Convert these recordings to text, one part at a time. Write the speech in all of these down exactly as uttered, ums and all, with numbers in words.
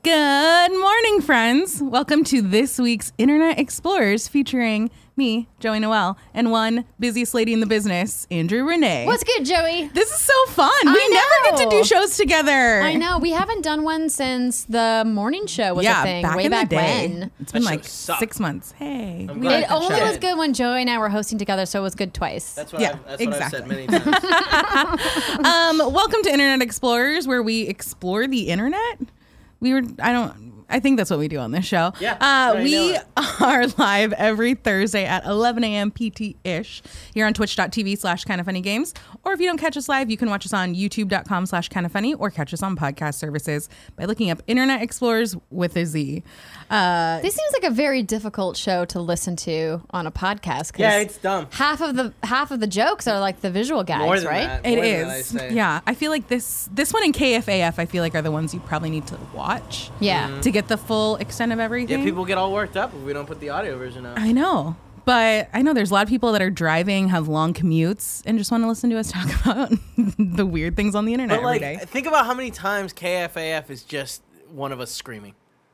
Good morning, friends. Welcome to this week's Internet Explorers featuring me, Joey Noel, and one busiest lady in the business, Andrew Renee. What's good, Joey? This is so fun. We I never get to know. do shows together. I know. We haven't done one since the morning show was yeah, a thing. back way in back the day. when. It's been That show like sucked. six months. Hey. I'm we glad like It that only show. was good when Joey and I were hosting together, so it was good twice. That's what, Yeah, I've, that's exactly. what I've said many times. Um, welcome to Internet Explorers, where we explore the internet. We were, I don't, I think that's what we do on this show. Yeah, Uh, I know we it. are live every Thursday at eleven a.m. P T-ish here on twitch.tv slash kind of funny games. Or if you don't catch us live, you can watch us on youtube.com slash kind of funny or catch us on podcast services by looking up Internet Explorers with a Z. Uh, This seems like a very difficult show to listen to on a podcast. 'cause Yeah, it's dumb. half of the half of the jokes are like the visual guys, More than right? that. It More than that, I is. say. Yeah. I feel like this this one and K F A F, I feel like, are the ones you probably need to watch Yeah. to get the full extent of everything. Yeah, people get all worked up if we don't put the audio version out. I know. But I know there's a lot of people that are driving, have long commutes, and just want to listen to us talk about the weird things on the internet But like, every day. think about how many times K F A F is just one of us screaming.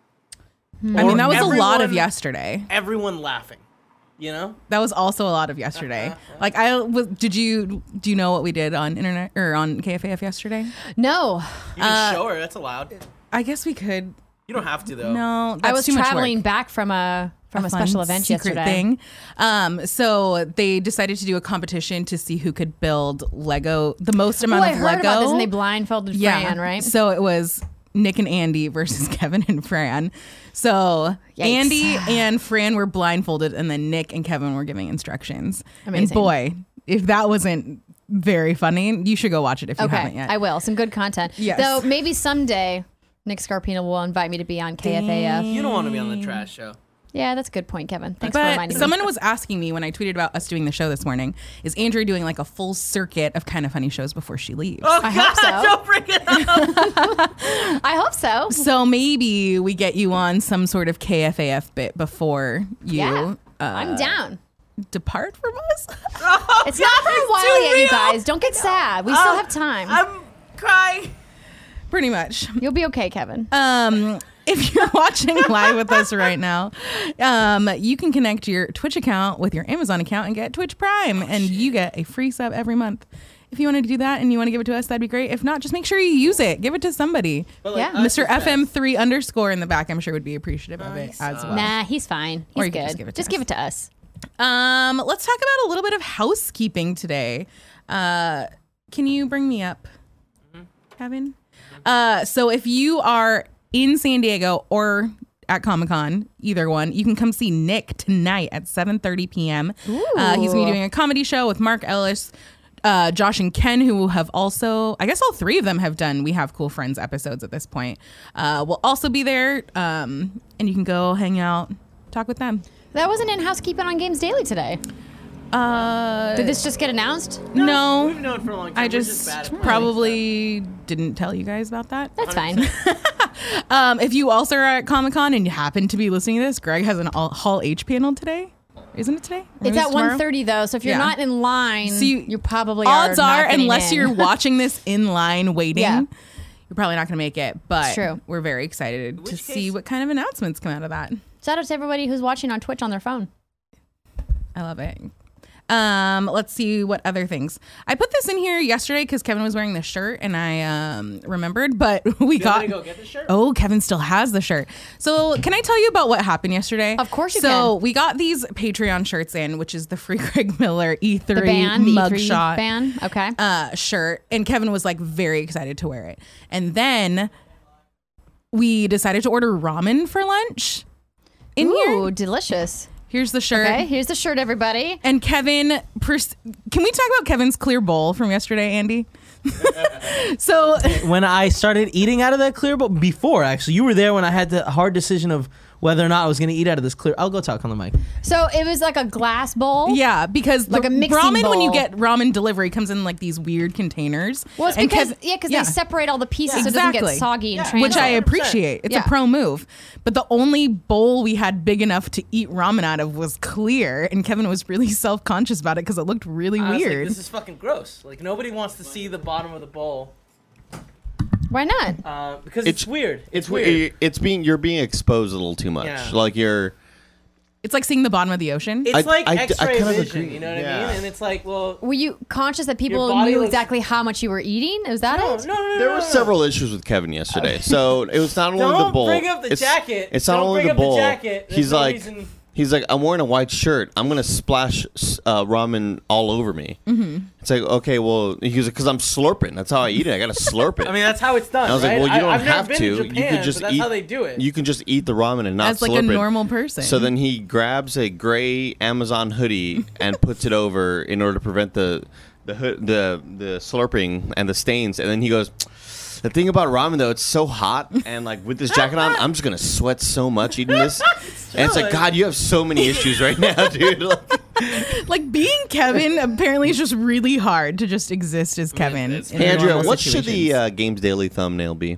I mean, that was a lot of everyone- yesterday. Everyone laughing. You know? That was also a lot of yesterday. Like, I was, did you, do you know what we did on internet or on K F A F yesterday? No, You can show her. That's allowed. I guess we could. You don't have to though. No, that's I was too much traveling work. back from a from a, fun special event secret yesterday. thing. Um, so they decided to do a competition to see who could build Lego, the most Oh, amount I of heard Lego. about this, and they blindfolded Fran, right? So it was Nick and Andy versus Kevin and Fran. So Yikes. Andy and Fran were blindfolded, and then Nick and Kevin were giving instructions. Amazing. And boy, if that wasn't very funny, you should go watch it if you haven't Okay, yet. I will. Some good content. Yes. Though maybe someday Nick Scarpino will invite me to be on K F A F. You don't want to be on the trash show. Yeah, that's a good point, Kevin. Thanks for But reminding me. someone was asking me when I tweeted about us doing the show this morning, is Andrea doing like a full circuit of Kind of Funny shows before she leaves? Oh I God! hope so. Don't bring it up. I hope so. So maybe we get you on some sort of K F A F bit before you Yeah, uh, I'm down. depart from us. It's not for a it's while too yet, you real. guys. Don't get sad. We still Um, have time. I'm crying. Pretty much. You'll be okay, Kevin. Um, if you're watching live with us right now, um, you can connect your Twitch account with your Amazon account and get Twitch Prime, and you get a free sub every month. If you want to do that and you want to give it to us, that'd be great. If not, just make sure you use it. Give it to somebody. But, Yeah. us Mister is F M best. three underscore in the back, I'm sure would be appreciative of it Nice. as well. Nah, he's fine. Or He's you can good. just give it to us. give it to us. Um, let's talk about a little bit of housekeeping today. Uh, can you bring me up, Kevin? Uh, so if you are in San Diego or at Comic-Con, either one, you can come see Nick tonight at seven thirty p.m. Uh, he's going to be doing a comedy show with Mark Ellis, uh, Josh and Ken, who have also, I guess all three of them have done We Have Cool Friends episodes at this point. Uh, we'll also be there, um, and you can go hang out, talk with them. That wasn't in housekeeping on Games Daily today. Uh, Did this just get announced? no. We've known for a long time. I We're just bad at probably didn't tell you guys about that. That's fine. Um, if you also are at Comic Con and you happen to be listening to this, Greg has an all Hall H panel today. Isn't it today? Or It's maybe at tomorrow? one thirty though, so if you're Yeah. not in line, So you- you probably Odds are, are, not getting unless in. you're watching this in line waiting, Yeah. you're probably not going to make it. But It's true. we're very excited In to which see case- what kind of announcements come out of that. Shout out to everybody who's watching on Twitch on their phone. I love it. Um, let's see what other things. I put this in here yesterday because Kevin was wearing this shirt and I um, remembered, but we You got. want me to go get the shirt? Oh, Kevin still has the shirt. So can I tell you about what happened yesterday? Of course you so can. we got these Patreon shirts in, which is the Free Greg Miller E three The band, the E three mugshot band. Okay. uh, shirt. And Kevin was like very excited to wear it. And then we decided to order ramen for lunch in Ooh, here. delicious. Here's the shirt. Okay, here's the shirt, everybody. And Kevin, pers- can we talk about Kevin's clear bowl from yesterday, Andy? so When I started eating out of that clear bowl, before actually, you were there when I had the hard decision of whether or not I was going to eat out of this clear. I'll go talk on the mic. So it was like a glass bowl. yeah, because Like the a mixing ramen when you bowl. get ramen delivery comes in like these weird containers. Well, it's And because Kev- yeah, because yeah. they separate all the pieces so it Exactly. doesn't get soggy and Yeah. transit. Which I one hundred percent. appreciate. It's Yeah. a pro move. But the only bowl we had big enough to eat ramen out of was clear. And Kevin was really self-conscious about it because it looked really I was like, weird. this is fucking gross. Like nobody wants to see the bottom of the bowl. Why not? Uh, because it's, It's- weird. It's, It's weird. weird. It's being you're being exposed a little too much. Yeah. Like you're. It's like seeing the bottom of the ocean. It's I- like I- I X-ray kind of vision. agree. You know what Yeah. I mean? And it's like, well, Were you conscious that people body knew looks- exactly how much you were eating? Is that no, it? no, no, no. There no, were no. several issues with Kevin yesterday. So it was not only Don't the bowl. bring up the it's, jacket. It's not Don't only bring the up the bowl. jacket. There's He's no like. reason- He's like, I'm wearing a white shirt. I'm gonna splash uh, ramen all over me. Mm-hmm. It's like, okay, well, he was like, because I'm slurping. That's how I eat it. I gotta slurp it. I mean, that's how it's done. And I was right? like, well, you don't I've never have been to. To you Japan, could just but that's eat. how they do it. You can just eat the ramen and not As like slurp a it. normal person. So then he grabs a gray Amazon hoodie and puts it over in order to prevent the the hood, the the slurping and the stains. And then he goes, the thing about ramen though, it's so hot, and like with this jacket on, I'm just gonna sweat so much eating this. And it's like, God, you have so many issues right now, dude. Like, Like being Kevin apparently is just really hard to just exist as Kevin. it's- in hey, Andrea, normal what should the situations. uh, Games Daily thumbnail be?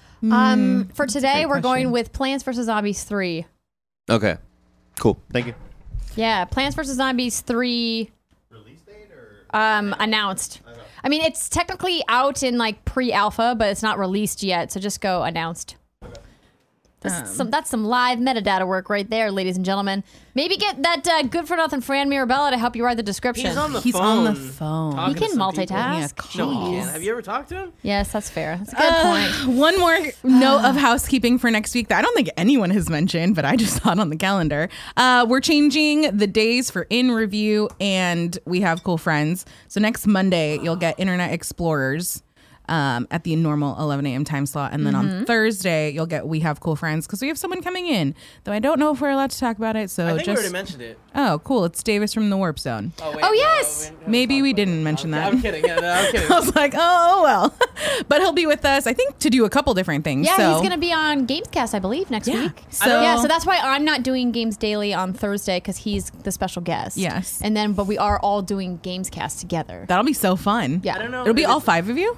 Um, for today, great we're going question. with Plants vs Zombies three. Okay, cool. Thank you. Yeah, Plants vs Zombies three. Release date or Um, announced. I mean, it's technically out in like pre-alpha, but it's not released yet. So just go announced. That's, some, that's some live metadata work right there, ladies and gentlemen. Maybe get that uh, good for nothing Fran Mirabella to help you write the description. He's on the He's phone. on the phone. talking He can to some people. multitask. No, he Jeez. can't. Have you ever talked to him? Yes, that's fair. That's a good Uh, point. One more note of housekeeping for next week that I don't think anyone has mentioned, but I just saw it on the calendar. Uh, we're changing the days for in review, and we have cool friends. So next Monday, you'll get Internet Explorers um, at the normal eleven a.m. time slot, and then Mm-hmm. on Thursday, you'll get We Have Cool Friends because we have someone coming in. Though I don't know if we're allowed to talk about it. So I think we just already mentioned it. oh, cool! It's Davis from the Warp Zone. Oh, wait, Oh, no, yes! we- Maybe we talked about didn't it. mention I'm, that. I'm kidding. Yeah, no, I'm kidding. I was like, oh well, but he'll be with us. I think to do a couple different things. Yeah, so. he's going to be on Gamescast, I believe, next Yeah. week. So- yeah, so that's why I'm not doing Games Daily on Thursday because he's the special guest. Yes. And then, but we are all doing Gamescast together. That'll be so fun. Yeah. I don't know. It'll be if all it's- five of you?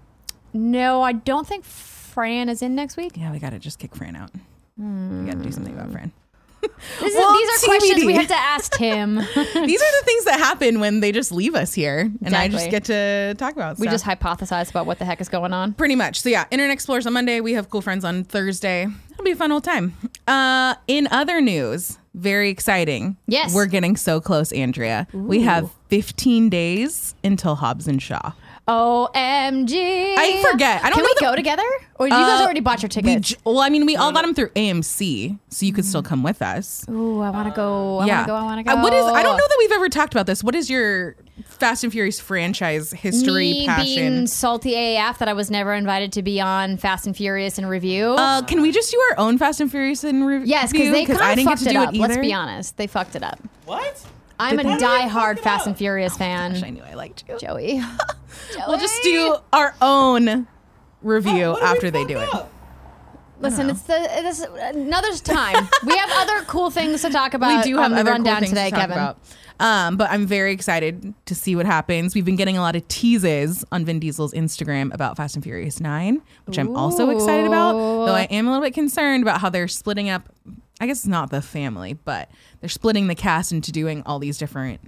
No, I don't think Fran is in next week. Yeah, we gotta just kick Fran out. We gotta do something about Fran. This is, Well, these are T B D. questions we have to ask him. These are the things that happen when they just leave us here, and I just Exactly. get to talk about we stuff. just hypothesize about what the heck is going on. Pretty much. So yeah, Internet Explorers on Monday. We have Cool Friends on Thursday. It'll be a fun old time. Uh, in other news, very exciting. Yes. We're getting so close, Andrea. We have fifteen days until Hobbs and Shaw. O M G. I forget. I don't Can know we the- go together? Or you guys Uh, already bought your We tickets? j- well, I mean, we all got them through A M C, so you could still come with us. Ooh, I want to go. I yeah. want to go. I want to go. Uh, what is? I don't know that we've ever talked about this. What is your Fast and Furious franchise history, Me passion? being salty A F that I was never invited to be on Fast and Furious in review. Uh, can we just do our own Fast and Furious in review? yes, because they kind I of didn't get fucked to it do up. it either. Let's be honest, they fucked it up. What? I'm a Did they? diehard Fuck it Fast up. and Furious fan. Gosh, I knew I liked you. Joey. Joey. We'll just do our own review What did we after they fuck do it. up? Listen, it's the this another time. We have other cool things to talk about. We do have on the other rundown cool things today, to talk Kevin. about. Um, but I'm very excited to see what happens. We've been getting a lot of teases on Vin Diesel's Instagram about Fast and Furious nine, which I'm also excited about. Ooh. Though I am a little bit concerned about how they're splitting up. I guess it's not the family, but they're splitting the cast into doing all these different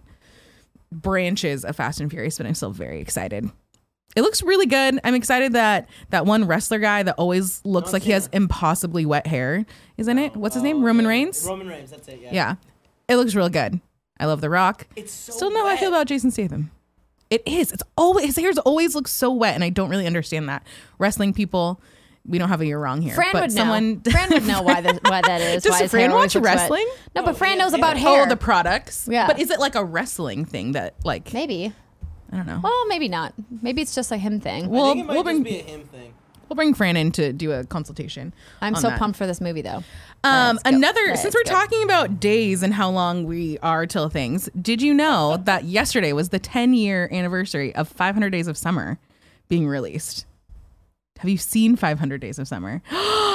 branches of Fast and Furious. But I'm still very excited. It looks really good. I'm excited that that one wrestler guy that always looks John like he has Cena. impossibly wet hair is in it. What's his name? Roman Reigns. Roman Reigns, that's it, yeah. Yeah. It looks real good. I love The Rock. It's so Still know how I feel wet. about Jason Statham. It is. It's always his hair's always looks so wet, and I don't really understand that. Wrestling people, we don't have a year wrong here. Fran but would someone, know. Fran would know why, the, why that is. Does why his Fran hair always watch looks wet. wrestling? No, No, but Fran yeah, knows yeah. about hair. Oh, the products. Yeah. But is it like a wrestling thing that like Maybe. I don't know. Well, maybe not. Maybe it's just a him thing. Well, I think it might we'll just bring- be a him thing. We'll bring Fran in to do a consultation. I'm on so that. pumped for this movie, though. Um, Let's go. another, Let's since we're go. talking about days and how long we are till things, did you know that yesterday was the ten year anniversary of five hundred Days of Summer being released? Have you seen five hundred Days of Summer?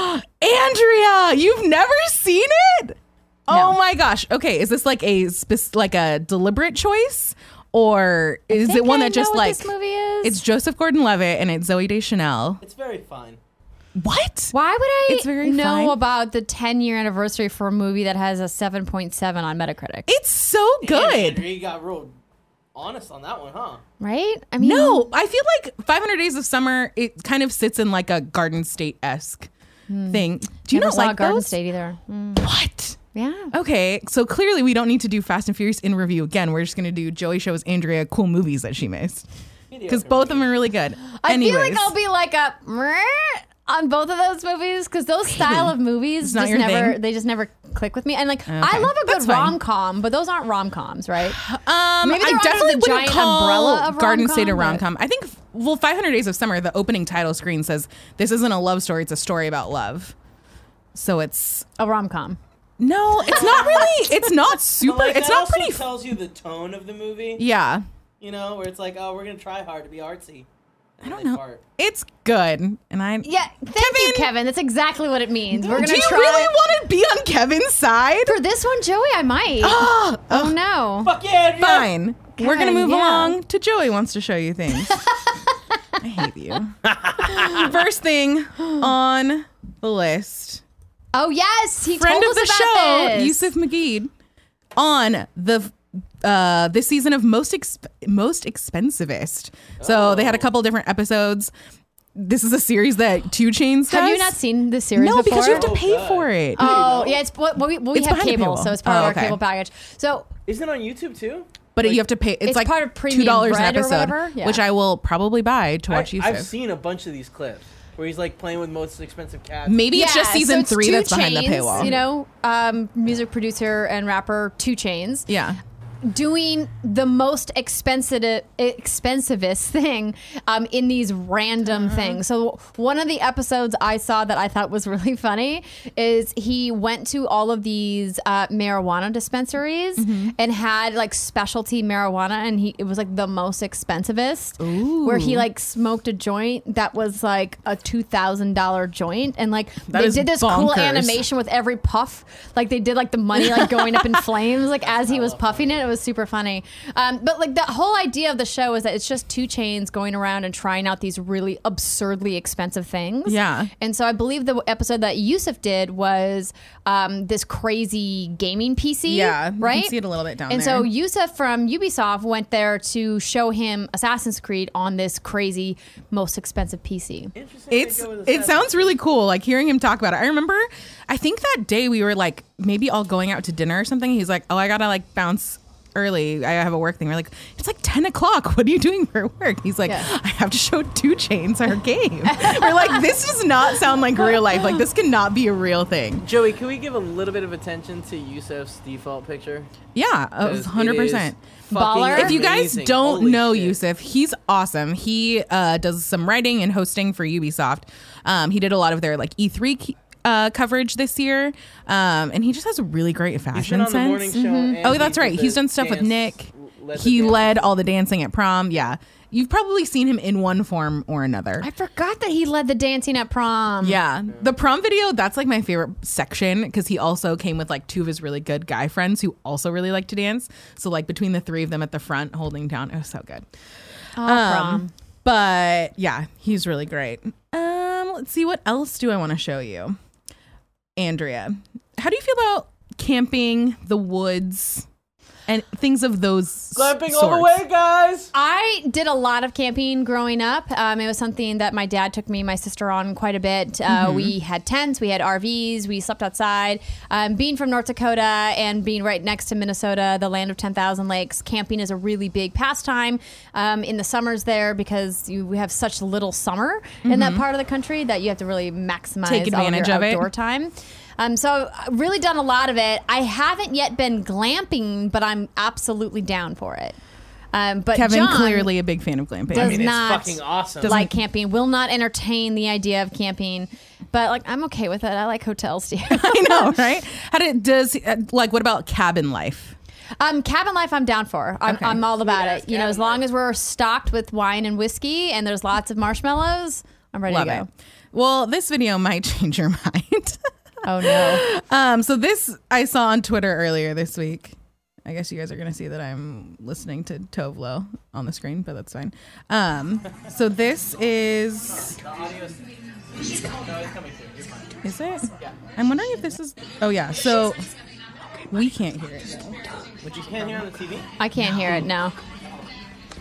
Andrea, you've never seen it? Oh my gosh. Okay, is this like a spec- like a deliberate choice, or is it think one I that just know what like this movie is. it's Joseph Gordon-Levitt and it's Zoe Deschanel? It's very fine. What? Why would I It's very know fine. about the ten year anniversary for a movie that has a seven point seven on Metacritic? It's so Damn, good. Andrew, you got real honest on that one, huh? Right? I mean, No, I feel like five hundred Days of Summer, it kind of sits in like a Garden State-esque thing. Do you never not saw like Garden those? State either. Mm, What? yeah. Okay, so clearly we don't need to do Fast and Furious in review again. We're just going to do Joey shows Andrea cool movies that she missed. Because both of them are really good. I Anyways, feel like I'll be like a "Meh" on both of those movies because those style of movies not just your never thing? they just never click with me. And like I Okay. love a That's good fine. rom com, but those aren't rom coms, right? Um, Maybe they're I under definitely the wouldn't giant call umbrella of Garden rom-com, State a but- rom com. I think, well, five hundred Days of Summer, the opening title screen says this isn't a love story; it's a story about love. So it's A rom com. no, it's not really. It's not super. Like, it's that not also pretty. tells you the tone of the movie. Yeah, You know, where it's like, oh, we're gonna try hard to be artsy. I don't know. It's good, and I Yeah, thank you, Kevin. That's exactly what it means. We're gonna Do you try. really want to be on Kevin's side? For this one, Joey, I might. Oh, oh no. Fuck yeah, Andrea. fine. We're gonna God, move yeah. along to Joey wants to show you things. I hate you. First thing on the list. Oh yes, he Friend told of us the about show, this. Yusuf Mageed, on the uh this season of most exp- most expensivest. So they had a couple different episodes. This is a series that Two Chainz does. Have you not seen this series No, before? because you have to Oh, pay God. for it. Oh yeah, it's what well, we, well, we It's have behind the cable, paywall. so it's part Oh, of our okay. cable package. So Isn't it on YouTube too? but like, you have to pay. It's, it's like part of Premium two dollars an Bread or episode, whatever? Yeah. which I will probably buy to watch I, Yusuf. I've seen a bunch of these clips where he's like playing with most expensive cats. Maybe it's just Yeah, season so it's three Two that's behind the Chainz, paywall. You know, um, music producer and rapper Two Chainz. Yeah. Doing the most expensive, expensivest thing um, in these random Uh-huh. things. So one of the episodes I saw that I thought was really funny is he went to all of these uh, marijuana dispensaries Mm-hmm. and had like specialty marijuana, and he it was like the most expensivest. Where he like smoked a joint that was like a two thousand dollar joint, and like That they is did this cool bonkers. animation with every puff, like they did like the money like going up in flames, like as he was puffing it. It was super funny. Um, but like the whole idea of the show is that it's just Two Chainz going around and trying out these really absurdly expensive things. Yeah. And so I believe the episode that Yusuf did was um, this crazy gaming P C. Yeah, you right. can see it a little bit down and there. so Yusuf from Ubisoft went there to show him Assassin's Creed on this crazy, most expensive P C. Interesting. It's they go with it Assassin's sounds really cool. Like hearing him talk about it. I remember, I think that day we were like maybe all going out to dinner or something. He's like, "Oh, I gotta like bounce early. I have a work thing." We're like, "It's like ten o'clock. What are you doing for work?" He's like, Yeah. "I have to show Two Chainz our game." We're like, "This does not sound like real life. Like this cannot be a real thing." Joey, can we give a little bit of attention to Yusuf's default picture? Yeah, Because one it hundred is percent. fucking Baller. If you guys amazing. don't Holy know shit. Yusuf, he's awesome. He uh, does some writing and hosting for Ubisoft. Um, he did a lot of their like E three k- uh, coverage this year, um, and he just has a really great He's fashion been on the sense. morning show. and Oh, he that's did right. the He's done stuff with dance- Nick. led the He dance. led all the dancing at prom. Yeah, you've probably seen him in one form or another. I forgot that he led the dancing at prom. Yeah. The prom video, that's like my favorite section because he also came with like two of his really good guy friends who also really like to dance. So like between the three of them at the front holding down, it was so good. Oh, Um, prom. But yeah, he's really great. Um, let's see, what else do I want to show you? Andrea, how do you feel about camping, the woods, and things of those Glamping sorts? all the way, guys. I did a lot of camping growing up. Um, it was something that my dad took me and my sister on quite a bit. Uh, We had tents, we had R Vs, we slept outside. Um, being from North Dakota and being right next to Minnesota, the land of ten thousand lakes, camping is a really big pastime um, in the summers there because you we have such little summer in that part of the country that you have to really maximize Take advantage all of of it. your outdoor time. Um, so I've really done a lot of it. I haven't yet been glamping, but I'm absolutely down for it. Um, but Kevin, John clearly a big fan of glamping. does I mean, not it's fucking awesome. Doesn't- like camping, will not entertain the idea of camping, but like I'm okay with it. I like hotels too. I know, right? How did does uh, like what about cabin life? Um, cabin life, I'm down for. I'm, Okay. I'm all about Sweet-ass it. You know, cabin as long life. as we're stocked with wine and whiskey and there's lots of marshmallows, I'm ready Love to go. it. Well, this video might change your mind. Oh no! Um, so this I saw on Twitter earlier this week. I guess you guys are gonna see that I'm listening to Tovlo on the screen, but that's fine. Um, so this is The audio is... No, it's coming through. You're fine. is it? I'm wondering if this is. Oh yeah. So we can't hear it though. But you can't hear on the T V? I can't hear it now.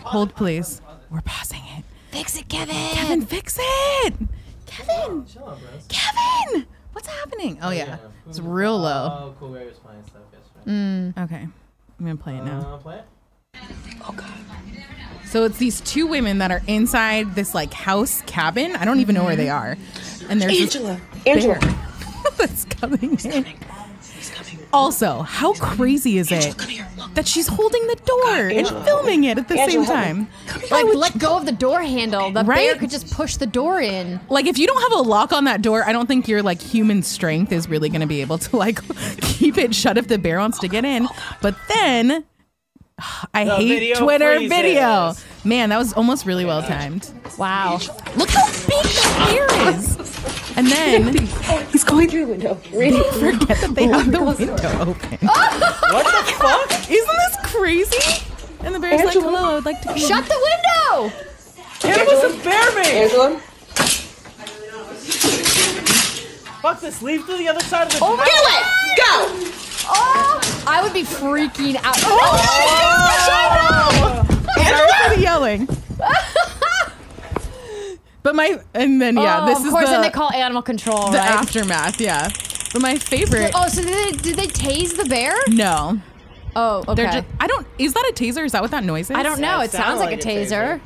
Hold, please. We're pausing it. Fix it, Kevin. Kevin, fix it. Kevin. Kevin. What's happening? Oh, yeah. It's real low. Oh, cool. Ray was playing stuff yesterday. Okay. I'm going to play it now. Uh, play it? So it's these two women that are inside this like house cabin. I don't even know where they are. And there's Angela. Angela. bear that's coming in. Also, how crazy is it that she's holding the door and filming it at the same Angela, help time? me. Like, let go of the door handle. The bear Right? could just push the door in. Like, if you don't have a lock on that door, I don't think your like human strength is really going to be able to like keep it shut if the bear wants to get in. But then, I The hate video Twitter freezes. video. Man, that was almost really well timed. Wow. Look how big the bear is. And then He's going through the window. Randy, forget that they have the window open. What the fuck? Isn't this crazy? And the bear's like, Angela. hello, I would like to be. Shut the window! It was a bear man. Angela. Fuck this. Leave to the other side of the Oh, house. my Go. Oh, I would be freaking out. Oh, Sorry for the yelling. But my, and then yeah, oh, this of is course, the, then they call animal control, the right? aftermath, yeah. But my favorite, Oh, so did they, did they tase the bear? no. Oh, okay. They're just, I don't, is that a taser? Is that what that noise is? I don't know. Yeah, It sounds like a taser.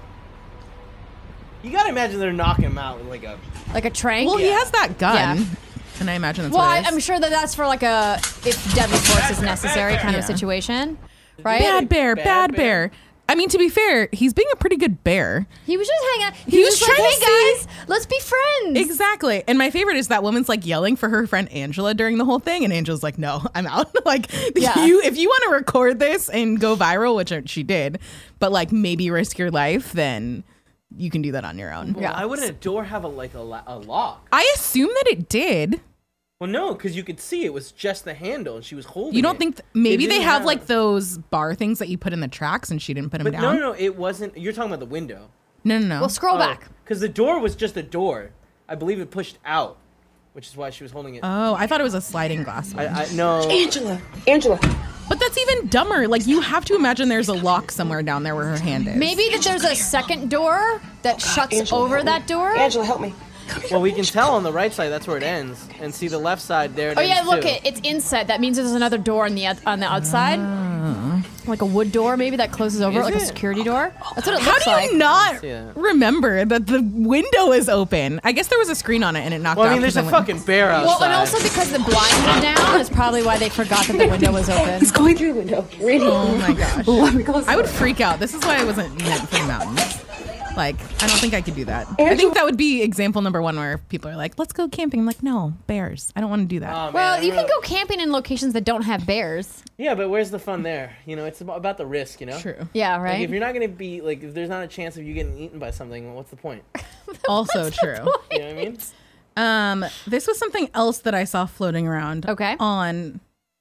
You gotta imagine they're knocking him out with like a. Like a trank? Well, he Yeah. has that gun. Yeah. And I imagine that's Well, what I, it is. I'm sure that that's for like a if deadly force is necessary kind of Yeah. situation, right? Bad bear, Bad bad, bear. bear. I mean, to be fair, he's being a pretty good bear. He was just hanging out. He, He was, was just like, trying hey to see- guys, let's be friends. Exactly. And my favorite is that woman's like yelling for her friend Angela during the whole thing. And Angela's like, no, I'm out. like, Yeah. you, if you want to record this and go viral, which she did, but like maybe risk your life, then you can do that on your own. Yeah. Why wouldn't a door have a like a, la- a lock? I assume that it did. Well, no, because you could see it was just the handle, and she was holding. You don't it. think th- maybe It they didn't have, like those bar things that you put in the tracks and she didn't put them But down? no, no, no, it wasn't. You're talking about the window. no, no, no. Well, scroll back. Because the door was just a door. I believe it pushed out, which is why she was holding it. Oh, I thought it was a sliding glass one. I, I no. Angela. Angela. But that's even dumber. Like, you have to imagine there's a lock somewhere down there where her hand is. Maybe that there's a second door that shuts Angela, over help me. that door. Angela, help me. Well, we can tell on the right side that's where it ends, and see the left side there. It Oh yeah, ends look too. it. It's inside. That means there's another door on the out- on the outside, like a wood door maybe that closes over, Is like a it? security door. That's what it How looks do like. you not Yeah. remember that the window is open? I guess there was a screen on it and it knocked Well, I out. mean, there's a 'cause I went- fucking bear outside. Well, and also because the blinds were down is probably why they forgot that the window was open. He's going through the window. Randy. Oh my gosh. Let me close the I would door. freak out. This is why I wasn't meant for the mountains. Like, I don't think I could do that. I Angela- think that would be example number one where people are like, let's go camping. I'm like, no, bears. I don't want to do that. Oh, man, Well, I you can really- go camping in locations that don't have bears. Yeah, but where's the fun there? You know, it's about, about the risk. You know. True. Yeah, Like, right. if you're not gonna be like, if there's not a chance of you getting eaten by something, well, what's the point? Also true. You know what I mean? Um, this was something else that I saw floating around Okay. on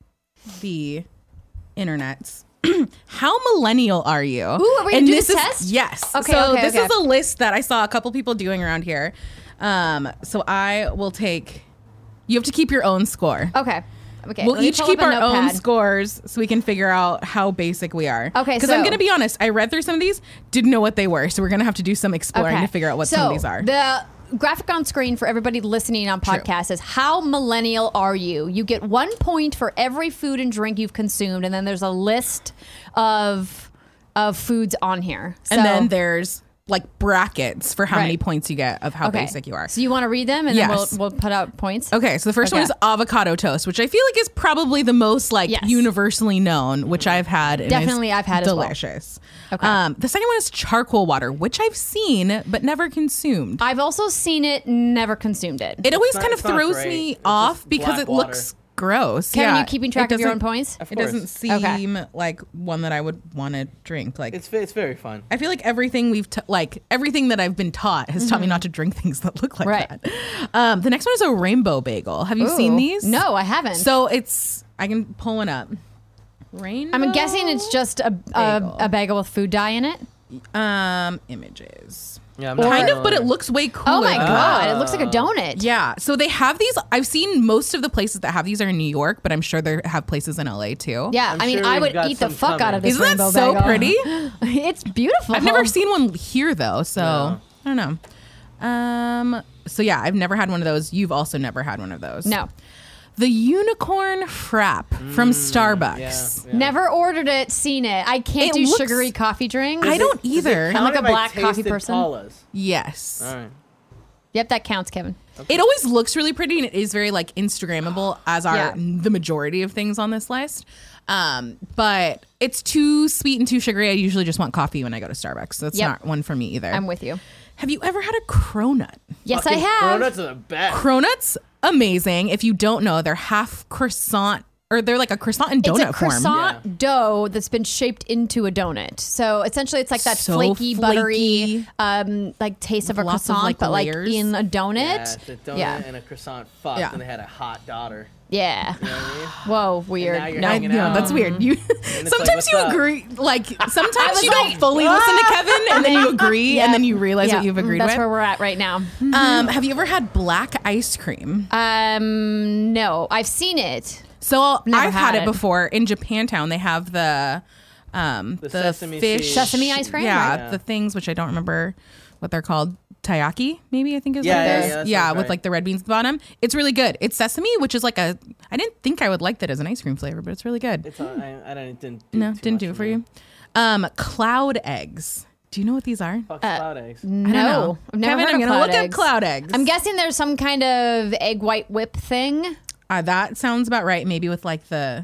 the internets. How millennial are you? Ooh, are we gonna do this the is, test? Yes. Okay, So okay, this okay. is a list that I saw a couple people doing around here. Um, so I will take. You have to keep your own score. Okay. Okay. We'll let me each pull keep up our a own notepad. scores so we can figure out how basic we are. Okay, Because I'm so- going to be honest, I read through some of these, didn't know what they were. So we're going to have to do some exploring Okay. to figure out what so some of these are. The graphic on screen for everybody listening on True. podcast is how millennial are you? You get one point for every food and drink you've consumed, and then there's a list of of foods on here. and So- then there's like brackets for how many Right. points you get of how okay. basic you are. So you want to read them, and Yes. then we'll we'll put out points. Okay, so the first one Okay. is avocado toast, which I feel like is probably the most like Yes. universally known, which I've had. And is Definitely I've had as well. delicious. Okay. Um, the second one is charcoal water, which I've seen but never consumed. I've also seen it, never consumed it. It always not- kind of it's not throws great. me It's off just because black it water. looks gross. Kevin, yeah, you keeping it track of your own doesn't- points? Of It course. doesn't seem like one that I would want to drink. Like It's it's very fun. I feel like everything we've t- like everything that I've been taught has taught me not to drink things that look like Right. that. Um, the next one is a rainbow bagel. Have you seen Ooh. these? No, I haven't. So it's I can pull one up. Rainbow. I'm guessing it's just a, a Bagel. a bagel with food dye in it. Um, images. Yeah, I'm Or- not Kind of, familiar. but it looks way cooler. Oh my though. god, it looks like a donut. Yeah, so they have these. I've seen most of the places that have these are in New York, but I'm sure they have places in L A too. Yeah, I'm I mean, sure I we've would got eat the some fuck out of this Isn't that rainbow so bagel. pretty? It's beautiful. I've never seen one here though, so No. I don't know. Um, so yeah, I've never had one of those. You've also never had one of those. No, The unicorn frap from Starbucks. Yeah, yeah. never ordered it, seen it. I can't It do looks- sugary coffee drinks. I don't Does it either. count I'm like a if I black coffee tasted person. Paula's? Yes. All right. Yep, that counts, Kevin. It always looks really pretty and it is very like Instagrammable as are Yeah. the majority of things on this list. Um, but it's too sweet and too sugary. I usually just want coffee when I go to Starbucks. So that's Yep. not one for me either. I'm with you. Have you ever had a cronut? Yes, Fucking I have. Cronuts are the best. Cronuts, amazing. If you don't know, they're half croissant or they're like a croissant and It's donut a form. croissant Yeah. dough that's been shaped into a donut. So essentially, it's like that So flaky, buttery, flaky. um, like taste of a Lots of, croissant, like, but like layers. in a Yeah, donut. it's a donut Yeah. and a croissant fucked, Yeah. and they had a hot daughter. Yeah. You know what I mean? Whoa, weird. now you're No. I, hanging yeah, out. that's weird. You it's sometimes like, what's you up? agree, like sometimes was you like, don't fully listen to Kevin, and then you agree, Yeah. and then you realize Yeah, what you've agreed That's with. where we're at right now. Um, have you ever had black ice cream? Um, no, I've seen it. So never I've had, had it it. before in Japantown. They have the um The the, sesame fish seed. Sesame ice cream, Yeah, right? Yeah. the things which I don't remember what they're called. Taiyaki, maybe I think is Yeah, what yeah, it yeah, is. that Yeah, sounds with right. like the red beans at the bottom. It's really good. It's sesame, which is like a. I didn't think I would like that as an ice cream flavor, but it's really good. It's on, I, I don't, didn't do No, too didn't much do it for me. you. Um, cloud eggs. Do you know what these are? Fuck cloud eggs. I don't No, know. I've never Kevin, heard I'm of gonna cloud look eggs. up cloud eggs. I'm guessing there's some kind of egg white whip thing. Uh, that sounds about right. Maybe with like the.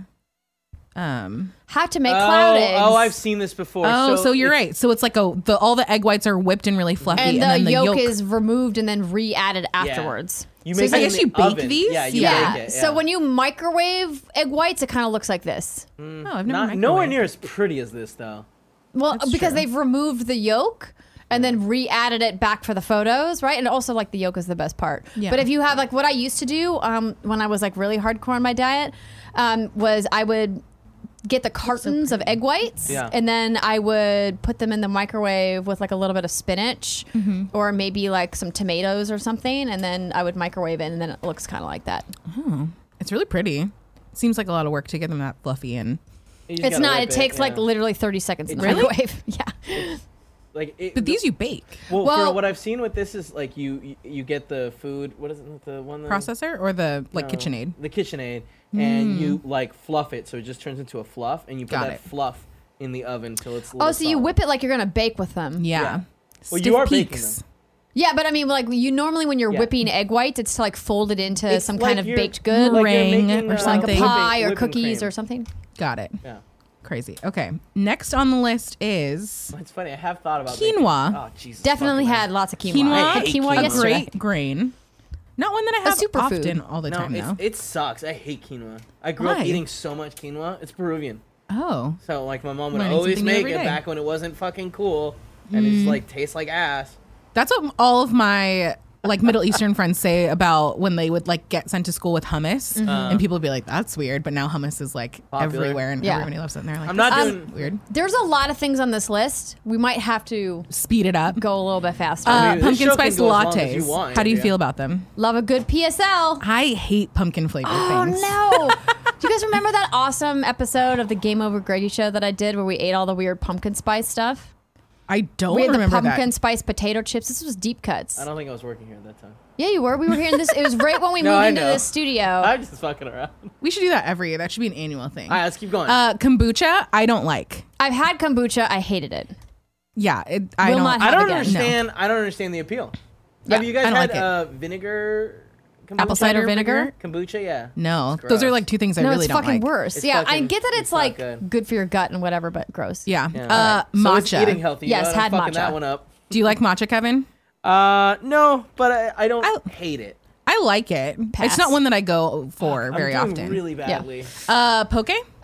Um. How to make cloud oh, eggs? oh, I've seen this before. Oh, so, you're it's- right. So it's like a the all the egg whites are whipped and really fluffy, and and, the, then the yolk, yolk, is removed and then re-added afterwards. You So make I it in guess the you bake oven. these? Yeah, you Yeah. bake it. So when you microwave egg whites, it kind of looks like this. Oh, I've never Not, nowhere microwaved. near as pretty as this though. Well, That's because true. they've removed the yolk and then re-added it back for the photos, right? And also, like, the yolk is the best part. Yeah. But if you have, like, what I used to do um, when I was, like, really hardcore on my diet um, was I would get the cartons of egg whites Yeah. and then I would put them in the microwave with, like, a little bit of spinach Mm-hmm. or maybe, like, some tomatoes or something. And then I would microwave it and then it looks kind of like that. It's really pretty. Seems like a lot of work to get them that fluffy and. You just It's gotta not. whip It takes, like, yeah. literally thirty seconds in the Really? microwave. Yeah. like. It, But these you bake. Well, Well- for what I've seen with this is like you you, you get the food. What is it? The one that, Processor or the like no, KitchenAid. The KitchenAid, and you like fluff it so it just turns into a fluff, and you put Got that it. fluff in the oven till it's. a Oh, little so you solid. whip it like you're going to bake with them. Yeah. Yeah. Well, Stiff you are baking peaks. them. Yeah, but I mean, like you normally when you're Yeah. whipping egg whites, it's to like fold it into It's some like kind of you're- baked good, like you're Meringue making, or uh, like a something. pie or whipping cookies cream. or something. Got it. Yeah. Crazy. Okay. Next on the list is It's funny. I have thought about Quinoa. making- Oh Jesus. Definitely fucking had lots of quinoa. quinoa. I had hate quinoa quinoa. a yesterday. great grain. Not one that I A have superfood. often all the No, time it's, though. it sucks. I hate quinoa. I grew Why? up eating so much quinoa. It's Peruvian. Oh. So like my mom would Learning always something new make every it day. back when it wasn't fucking cool, and it just like tastes like ass. That's what all of my like Middle Eastern friends say about when they would like get sent to school with hummus, and people would be like, "That's weird," but now hummus is like Popular. everywhere and Yeah. everybody loves it. And they're like, I'm not "This is doing- weird." There's a lot of things on this list. We might have to Speed it up. go a little bit faster. Uh, Dude, this pumpkin show spice can go as long as you lattes. want, How do you Andrea. feel about them? Love a good P S L. I hate pumpkin flavored Oh things. no! Do you guys remember that awesome episode of the Game Over Grady show that I did where we ate all the weird pumpkin spice stuff? I don't we had the remember pumpkin that. spice potato chips. This was deep cuts. I don't think I was working here at that time. Yeah, you were. We were here in this. It was right when we No, moved I into know. this studio. I'm just fucking around. We should do that every year. That should be an annual thing. All right, let's keep going. Uh, kombucha, I don't like. I've had kombucha. I hated it. Yeah, it, I Will don't. not I have don't again. understand. I don't understand the appeal. Yeah, Have you guys I don't had like it. uh, vinegar? Kombucha? Apple cider vinegar? Kombucha, yeah. No, It's those are gross. like two things I no, really it's don't fucking like. worse. It's yeah, I fucking- get that it's, it's not like good. good for your gut and whatever, but gross. Yeah, Yeah. uh, So it's matcha. eating healthy. Yes, you know, had I'm fucking matcha. that one up. Do you like matcha, Kevin? Uh, no, but I, I don't I- hate it. I like it. Pass. It's not one that I go for I'm very doing often. really badly. uh, poke.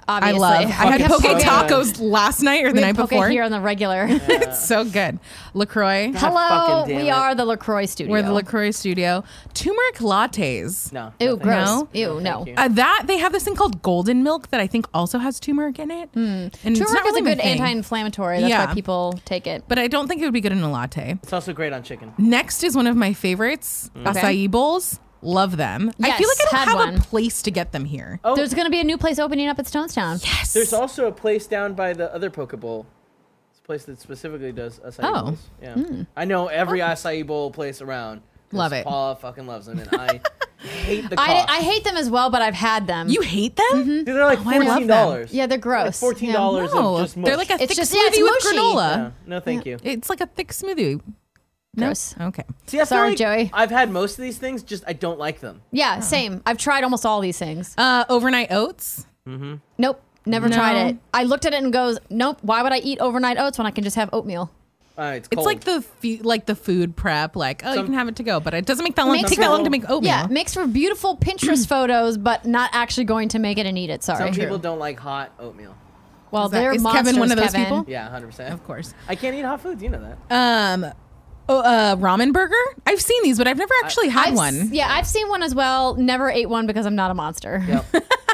I Obviously. love. I had kept poke poking- tacos last night or the we night had poke before. here on the regular. It's so good. LaCroix. Hello, fucking damn we it. are the LaCroix studio. We're the LaCroix studio. Turmeric lattes. No. Ew, no, thank gross. No? Ew, no. Thank you. Uh, that they have this thing called golden milk that I think also has turmeric in it. And it's Turmeric not is really a my good thing, anti-inflammatory. That's Yeah. why people take it. but I don't think it would be good in a latte. It's also great on chicken. Next is one of my favorites, acai bowls. Love them. I Yes, feel like I don't had have one. a place to get them here. Oh, There's going to be a new place opening up at Stonestown. Yes. there's also a place down by the other poke bowl. It's a place that specifically does acai Oh. bowls. Yeah. I know every acai bowl place around. 'cause Love it. Paula fucking loves them, and I hate the I, cost. I hate them as well, but I've had them. You hate them? Dude, they're like Oh, I love them. fourteen dollars. Yeah, they're gross. Like fourteen dollars No, of just mush. they're like a It's thick just- smoothie yeah, it's with mushy. granola. Yeah. No, thank you. It's like a thick smoothie. Gross. Okay. See, I feel Sorry, like Joey. I've had most of these things, just I don't like them. Yeah, same. I've tried almost all these things. Uh, overnight oats. Nope, never No. tried it. I looked at it and goes, nope. Why would I eat overnight oats when I can just have oatmeal? Uh, it's It's cold. like the fu- like the food prep. Like, oh, you Some- can have it to go, but it doesn't make that long. Makes Take that long to people- make oatmeal. Yeah, makes for beautiful Pinterest photos, but not actually going to make it and eat it. Sorry. Some people don't like hot oatmeal. well, Is that- they're is monsters, Kevin one of those Kevin. people? Yeah, one hundred percent. Of course. I can't eat hot foods. You know that. Um, oh, uh, ramen burger. I've seen these, but I've never actually had I've one. s- Yeah, I've seen one as well. Never ate one because I'm not a monster. Yep.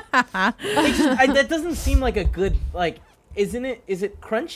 It just, I, that doesn't seem like a good like. Isn't it? Is it crunchy?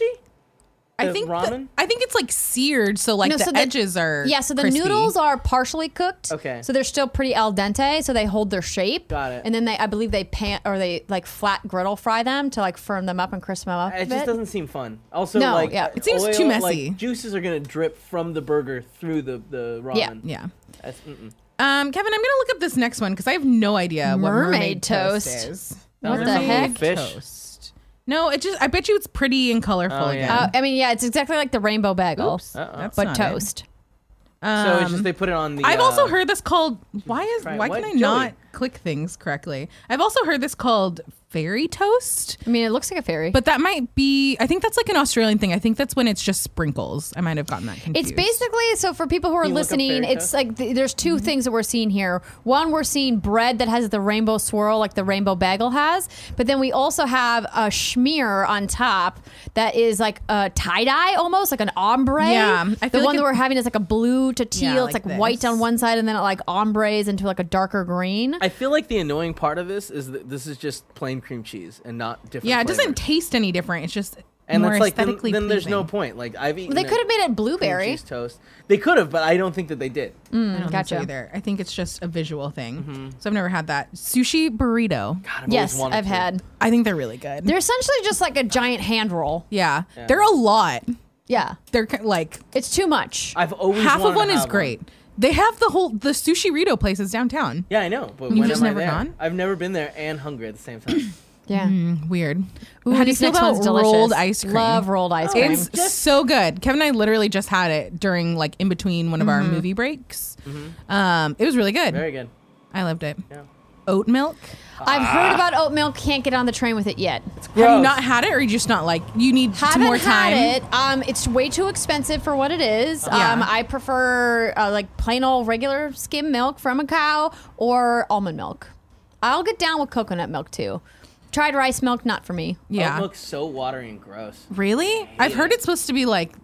I The think the- ramen? I think it's like seared, so like No, the so the- edges are Yeah, so the crispy. noodles are partially cooked. Okay. So they're still pretty al dente, so they hold their shape. Got it. And then they, I believe they pan or they like flat griddle fry them to like firm them up and crisp them up. a It just bit. doesn't seem fun. Also, No, like yeah. It seems oil, too messy. Like, juices are gonna drip from the burger through the the ramen. Yeah. Yeah. That's, mm-mm. Um, Kevin, I'm gonna look up this next one because I have no idea what Mermaid mermaid toast, toast. is. What the Mermaid heck? Fish. Toast. No, it just. I bet you it's pretty and colorful Oh, again. yeah. Uh, I mean, yeah, it's exactly like the rainbow bagel, Oops, Uh-oh. that's but not it. toast. So Um, it's just they put it on the. I've uh, also heard this called. Why is Right, why what? can I Joey. not click things correctly? I've also heard this called fairy toast, I mean, it looks like a fairy. but that might be. I think that's like an Australian thing. I think that's when it's just sprinkles. I might have gotten that confused. It's basically so for people who are you look up listening. fairy It's toast? like th- there's 2 things that we're seeing here. One, we're seeing bread that has the rainbow swirl, like the rainbow bagel has. But then we also have a schmear on top that is like a tie dye, almost like an ombre. Yeah, I the feel like one that it- we're having is like a blue to teal. Yeah, it's like like white this. on one side, and then it like ombres into like a darker green. I feel like the annoying part of this is that this is just plain cream cheese and not different. Yeah, it doesn't flavors. taste any different. It's just And more it's like then, aesthetically then there's no pleasing. point. Like I've eaten. They a could have made it cream blueberry. cheese toast. They could have, but I don't think that they did. I don't think Gotcha. so either. I think it's just a visual thing. Mm-hmm. So I've never had that sushi burrito. God, I've Yes, always wanted I've to. had. I think they're really good. They're essentially just like a giant hand roll. yeah. Yeah. they're a lot. Yeah, They're ki- like it's too much. I've always half of wanted one to is have great. They have the whole the sushi Rito places downtown. Yeah, I know, but You've when just am I never there? gone? I've never been there and hungry at the same time. Yeah. Weird. Ooh, How do you this feel next about one's delicious. rolled ice cream? Love rolled ice cream. It's Just- so good. Kevin and I literally just had it during like in between one of our Mm-hmm. movie breaks. Um, it was really good. Very good. I loved it. Yeah. Oat milk. I've heard about oat milk. Can't get on the train with it yet. Have you Gross. not had it, or you just not like you need some Haven't more time? had it. Um, it's way too expensive for what it is. Yeah. Um, I prefer uh, like plain old regular skim milk from a cow or almond milk. I'll get down with coconut milk too. Tried rice milk, not for me. Yeah. It looks so watery and gross. Really? I've heard it's supposed to be like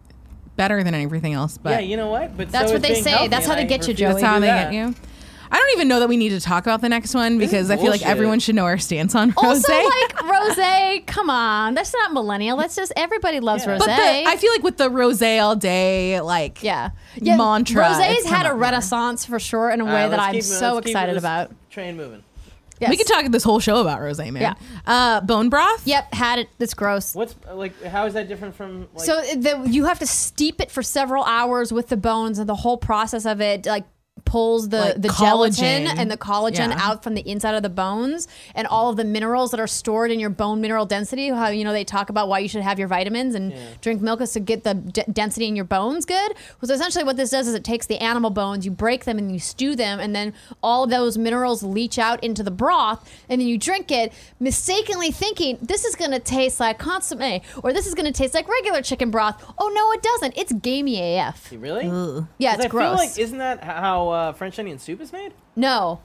better than everything else, but yeah, you know what? But That's so what is they being say. healthy, That's and how they I get you, refuse Joey. to that's how do they that. get you. I don't even know that we need to talk about the next one because I feel like bullshit. everyone should know our stance on rose. Also, like rosé. Come on, that's not millennial. That's just everybody loves Yeah. rosé. but the, I feel like with the rose all day, like yeah, yeah. mantra, Rosé's it's had come a up more. renaissance for sure in a All way right, that let's I'm keep- so let's keep excited this about. Train moving. Yes. We could talk this whole show about rose, man. Yeah. Uh, bone broth. Yep, had it. That's gross. What's like? How is that different from? Like, So the, you have to steep it for several hours with the bones, and the whole process of it, like pulls the Like the collagen. gelatin and the collagen Yeah. out from the inside of the bones, and all of the minerals that are stored in your bone mineral density. How you know they talk about why you should have your vitamins and drink milk is to get the d- density in your bones good. So essentially, what this does is it takes the animal bones, you break them and you stew them, and then all of those minerals leach out into the broth, and then you drink it, mistakenly thinking this is going to taste like consomme or this is going to taste like regular chicken broth. Oh no, it doesn't. It's gamey A F. really? Yeah, 'Cause it's I gross. feel like isn't that how uh, French onion soup is made? No.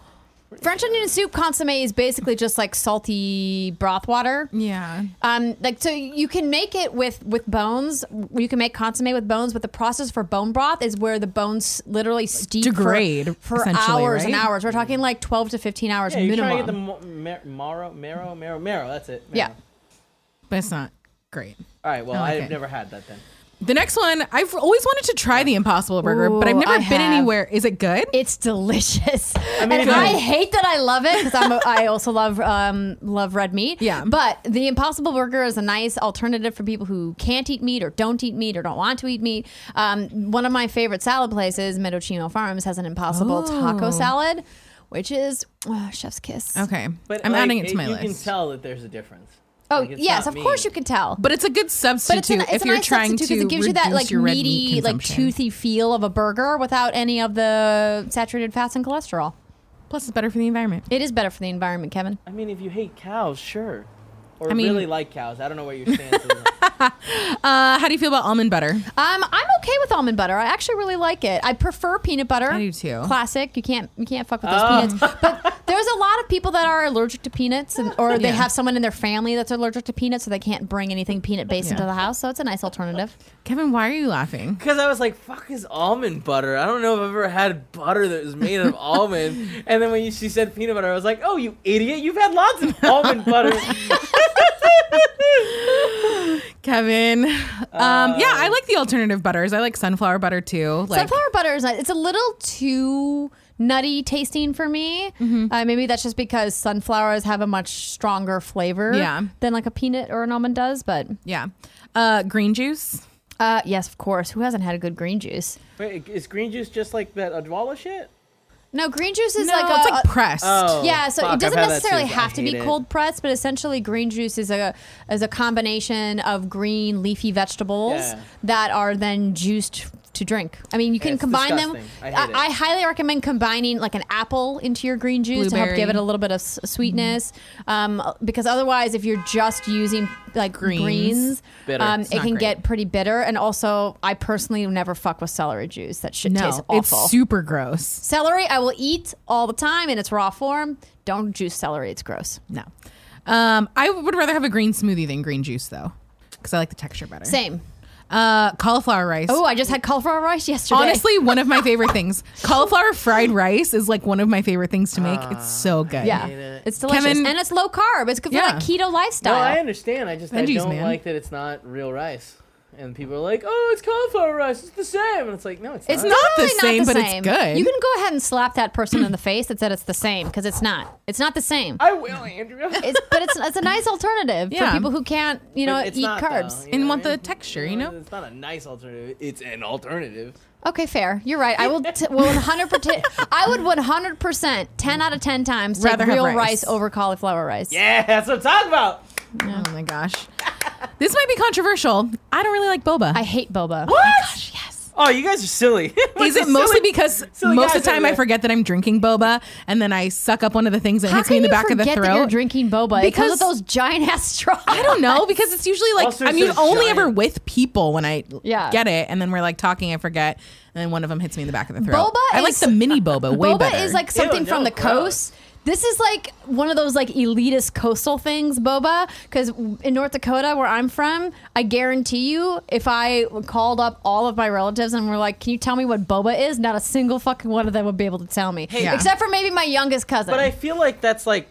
French onion soup consomme is basically just like salty broth water. Yeah. Um, like so you can make it with with bones. You can make consomme with bones, but the process for bone broth is where the bones literally steep Degrade, for, for essentially, hours and right? hours. We're talking like twelve to fifteen hours Yeah, you're trying to minimum. get the mo- mar- marrow, marrow, marrow, marrow. That's it. Yeah. Marrow. But it's not great. All right. Well, I like I've it. never had that then. The next one, I've always wanted to try the Impossible Burger, but I've Ooh, never I been have. anywhere. Is it good? It's delicious. I mean, and if I you- hate that I love it because I'm a, I also love um, love red meat. Yeah. But the Impossible Burger is a nice alternative for people who can't eat meat or don't eat meat or don't want to eat meat. Um, one of my favorite salad places, Mendocino Farms, has an Impossible Oh. taco salad, which is oh, chef's kiss. Okay. But I'm like, adding it to my you list. can tell that there's a difference. Oh Like, it's yes, not of meat. course you can tell. But it's a good substitute But it's a, it's if a you're nice trying substitute to because it gives you that reduce like your red meat meaty, like consumption. toothy feel of a burger without any of the saturated fats and cholesterol. Plus, it's better for the environment. It is better for the environment, Kevin. I mean, if you hate cows, sure. Or I mean- really like cows. I don't know where your stance is. Uh, how do you feel about almond butter? Um, I'm okay with almond butter. I actually really like it. I prefer peanut butter. I do too. Classic. You can't you can't fuck with those Oh. peanuts. But there's a lot of people that are allergic to peanuts, and, or they Yeah. have someone in their family that's allergic to peanuts, so they can't bring anything peanut based Yeah. into the house. So it's a nice alternative. Kevin, why are you laughing? Because I was like, fuck is almond butter? I don't know if I've ever had butter that was made of almond. And then when you, she said peanut butter, I was like, oh, you idiot. You've had lots of almond butter. Kevin. Um, yeah, I like the alternative butters. I like sunflower butter too. Like, Sunflower butter is nice. It's a little too nutty tasting for me. Mm-hmm. Uh, maybe that's just because sunflowers have a much stronger flavor Yeah. than like a peanut or an almond does. But yeah. Uh, green juice. uh, yes, of course. Who hasn't had a good green juice? Wait, is green juice just like that Adwala shit? No, green juice is No, like a, it's like a- pressed. Oh. yeah, so fuck, it I've doesn't had that necessarily too. have I to be hate it. cold pressed, but essentially green juice is a is a combination of green leafy vegetables Yeah. that are then juiced to drink. I mean, you can it's combine them. disgusting. I hate I, it. I highly recommend combining like an apple into your green juice to help Blueberry. give it a little bit of s- sweetness. Um, because otherwise, if you're just using like Greens. greens, Bitter. um, It's it not can great. get pretty bitter. And also, I personally never fuck with celery juice. That shit tastes No, awful. it's super gross. Celery, I will eat all the time in its raw form. Don't juice celery; it's gross. No. Um, I would rather have a green smoothie than green juice though, because I like the texture better. Same. Uh, cauliflower rice. Oh, I just had cauliflower rice yesterday. Honestly, one of my favorite things. Cauliflower fried rice is like one of my favorite things to make. It's so good. yeah, hate it. it's delicious Kevin- and it's low carb. It's good for Yeah. that keto No, lifestyle. I understand. I just I Veggies, don't man. like that it's not real rice. And people are like, oh, it's cauliflower rice. It's the same. And it's like, no, it's, It's not. not the Really same, not the but same. it's good. You can go ahead and slap that person in the face that said it's the same because it's not. It's not the same. I will, Andrea. It's, but it's it's a nice alternative Yeah. for people who can't, you know, But it's eat not, carbs. though, you And know want what I the mean? texture, you know? It's not a nice alternative. It's an alternative. Okay, fair. You're right. I will t- will one hundred percent. I would one hundred percent, ten out of ten times, take Rather have real rice. rice. over cauliflower rice. Yeah, that's what I'm talking about. Oh my gosh. This might be controversial. I don't really like boba. I hate boba. What? Oh, you guys are silly. Is it mostly because silly most of guys the time over I there. forget that I'm drinking boba and then I suck up one of the things that How hits can me in the you back of the forget throat? that you're drinking boba? It comes Because- with those giant ass straws. I don't know because it's usually like Also, I'm it says only giant. ever with people when I Yeah. get it, and then we're like talking, I forget, and then one of them hits me in the back of the throat. Boba I like is- the mini boba way boba better. is like something Ew, from no, the gross. coast. This is like one of those like elitist coastal things, boba. Because in North Dakota, where I'm from, I guarantee you, if I called up all of my relatives and were like, "Can you tell me what boba is?" Not a single fucking one of them would be able to tell me, Yeah. except for maybe my youngest cousin. But I feel like that's like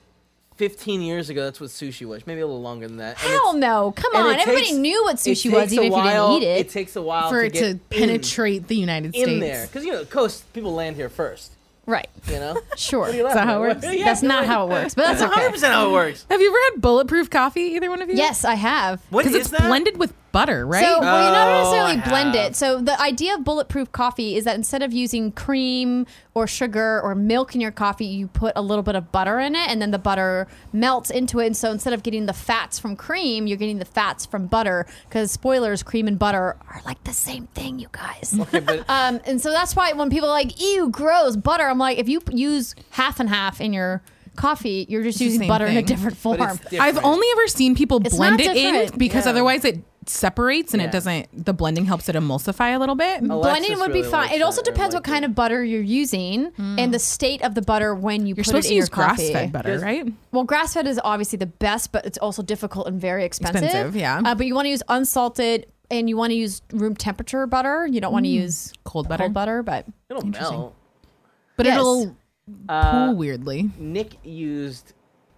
fifteen years ago. That's what sushi was. Maybe a little longer than that. And Hell it's- no! Come and on, it everybody takes- knew what it sushi takes was, a even if you while- didn't eat it. It takes a while for to it get to in- penetrate the United in, States. there because you know, coast people land here first. Right? You know, Sure. What are you Is that laughing how it at? works? What- yeah, That's you're not right. how it works, but that's That's one hundred okay. percent how it works. Have you ever had bulletproof coffee? Either one of you? Yes, I have. What because is it's that? blended with butter, right? So well, you not Oh, necessarily I blend have. it. So the idea of bulletproof coffee is that instead of using cream or sugar or milk in your coffee, you put a little bit of butter in it, and then the butter melts into it. And so instead of getting the fats from cream, you're getting the fats from butter. Because spoilers, cream and butter are like the same thing, you guys. but- um, and so that's why when people are like, "Ew, gross, butter," I'm like, if you p- use half and half in your coffee, you're just the using same butter in a thing. different form. But it's I've different. only ever seen people It's blend not it in different. because Yeah. otherwise it separates and Yeah. it doesn't. The blending helps it emulsify a little bit. Alexis Blending would be really fine. likes It also that, or depends what liked kind it. of butter you're using and the state of the butter when you You're put supposed it to in use your coffee. grass-fed butter, Yes. right? Well, grass-fed is obviously the best, but it's also difficult and very expensive. Expensive, yeah. Uh, but you want to use unsalted and you want to use room temperature butter. You don't want to use Cold butter. cold butter, but It'll Interesting. melt. But Yes. it'll Uh, cool weirdly. Nick used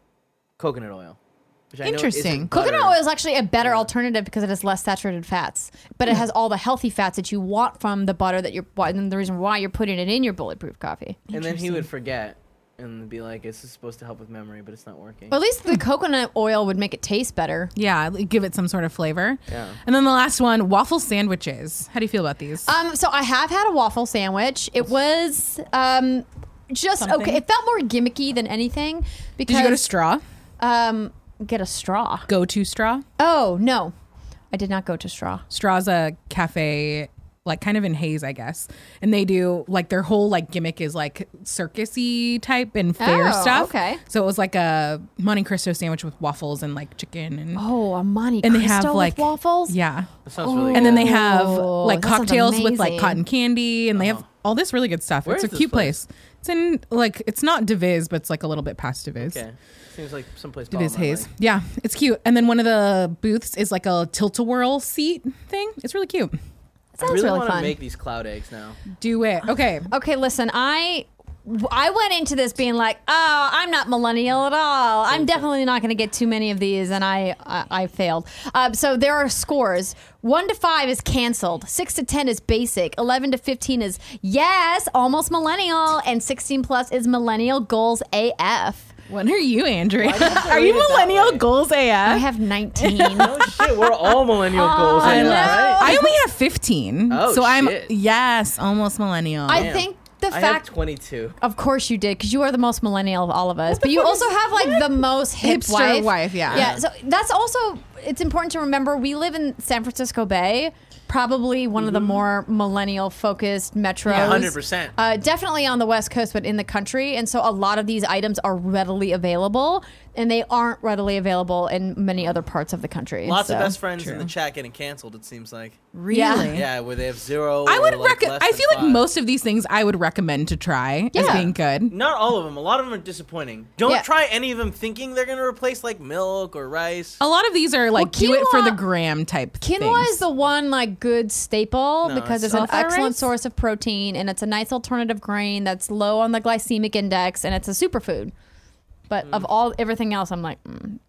coconut oil. Which I know Interesting. isn't coconut butter. oil is actually a better alternative because it has less saturated fats, but it has all the healthy fats that you want from the butter that you're. And the reason why you're putting it in your bulletproof coffee. And then he would forget and be like, "This is supposed to help with memory, but it's not working." Well, at least the coconut oil would make it taste better. Yeah, give it some sort of flavor. Yeah. And then the last one, waffle sandwiches. How do you feel about these? Um, so I have had a waffle sandwich. It was um, just Something. okay. It felt more gimmicky than anything because Did you go to Straw? um get a straw. Go to Straw? Oh no, I did not go to Straw. Straw's a cafe, like kind of in Hayes, I guess. And they do like their whole like gimmick is like circusy type and fair Oh, stuff. okay. So it was like a Monte Cristo sandwich with waffles and like chicken and Oh, a Monte and they Cristo have with like waffles. Yeah. That sounds really And then good. they have Oh, like that sounds cocktails with like amazing. cotton candy and they have all this really good stuff. Where it's a is this cute place? place. It's in like it's not Deviz, but it's like a little bit past Deviz. Okay. Seems like someplace. Deviz Paul might Hayes. like. Yeah, it's cute. And then one of the booths is like a tilt-a-whirl seat thing. It's really cute. That I sounds really, really want to fun. make these cloud eggs now. Do it. Okay. Okay, listen, I I went into this being like, oh, I'm not millennial at all. I'm definitely not going to get too many of these, and I I, I failed. Uh, so there are scores. One to five is canceled. Six to ten is basic. Eleven to fifteen is yes, almost millennial, and sixteen plus is millennial goals A F. When are you, Andrea? Why did you Are you read it that millennial way? goals A F? I have nineteen. Oh shit, we're all millennial goals. I in know. that, right? I only have fifteen. Oh, so I'm shit. yes, almost millennial. I Damn. think the I have fact. twenty-two. Of course you did, because you are the most millennial of all of us. But you also have like the most hip Hipster wife. wife, yeah. Yeah. So that's also it's important to remember. We live in San Francisco Bay, probably one of the more millennial focused metros. Yeah, one hundred percent. Uh, definitely on the West Coast, but in the country. And so a lot of these items are readily available, and they aren't readily available in many other parts of the country. Lots So- of best friends in the chat getting canceled. It seems like. really. Yeah. Yeah, where they have zero. I would or, like, recommend. less I than feel like five. most of these things I would recommend to try as Yeah. being good. Not all of them. A lot of them are disappointing. Don't Yeah. try any of them thinking they're gonna replace like milk or rice. A lot of these are like do it for quinoa- the gram type Quinoa things. is the one like good staple No, because it's it's an sunflower excellent rice? source of protein and it's a nice alternative grain that's low on the glycemic index and it's a superfood. But of all everything else, I'm like, mm.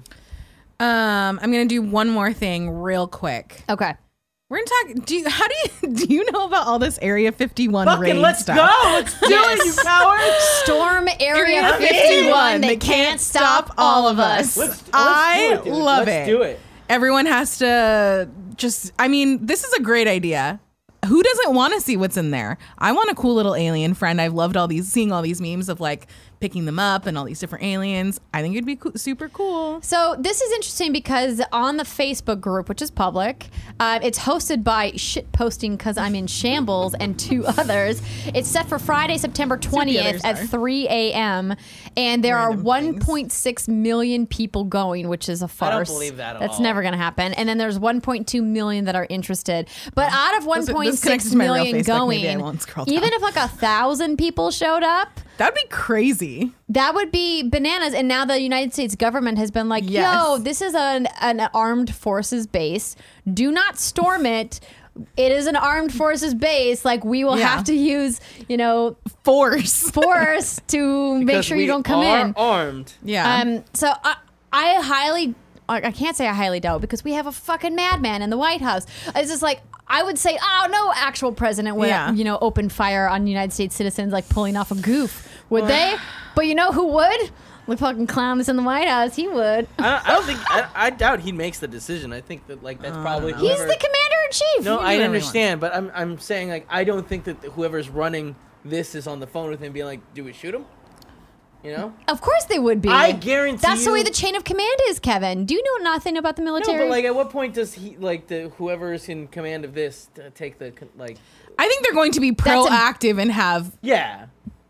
Um, I'm gonna do one more thing real quick. okay. We're gonna talk. Do you, how do you do you know about all this Area fifty-one Fucking raid let's stuff? go! Let's do it, you cowards! Storm Area Area fifty-one. They can't stop all of us. Let's, let's I do it, dude. love let's it. do it. Everyone has to just. I mean, this is a great idea. Who doesn't want to see what's in there? I want a cool little alien friend. I've loved all these, seeing all these memes of like picking them up and all these different aliens. I think it'd be co- super cool. So this is interesting because on the Facebook group, which is public, uh, it's hosted by Shit Posting Because I'm in Shambles and two others. It's set for Friday, September twentieth others at are. three a.m. And there Random are one point six million people going, which is a farce. believe that at That's all. never going to happen. And then there's one point two million that are interested. But out of This- this one point connects six to my real million Facebook. going, Maybe I won't scroll down. even if like a thousand people showed up, That'd be crazy. that would be bananas. And now the United States government has been like, Yes. yo, this is an, an armed forces base. Do not storm it. It is an armed forces base. Like, we will Yeah. have to use, you know, Force. force to make Because sure you we don't come are in. armed. Yeah. Um, so I, I highly, I I can't say I highly doubt because we have a fucking madman in the White House. It's just like, I would say, oh, no actual president would, Yeah. you know, open fire on United States citizens like pulling off a goof, would they? But you know who would? The fucking clown that's in the White House. He would. I don't, I don't think. I, I doubt he makes the decision. I think that like that's probably. He's whoever- the commander in chief. No, I really understand, but I'm I'm saying like I don't think that whoever's running this is on the phone with him, being like, "Do we shoot him?" You know. Of course they would be. I guarantee That's the way you- the chain of command is, Kevin. Do you know nothing about the No, military? but like, at what point does he like the whoever's in command of this to take the con- like? I think they're going to be That's a- proactive and have Yeah.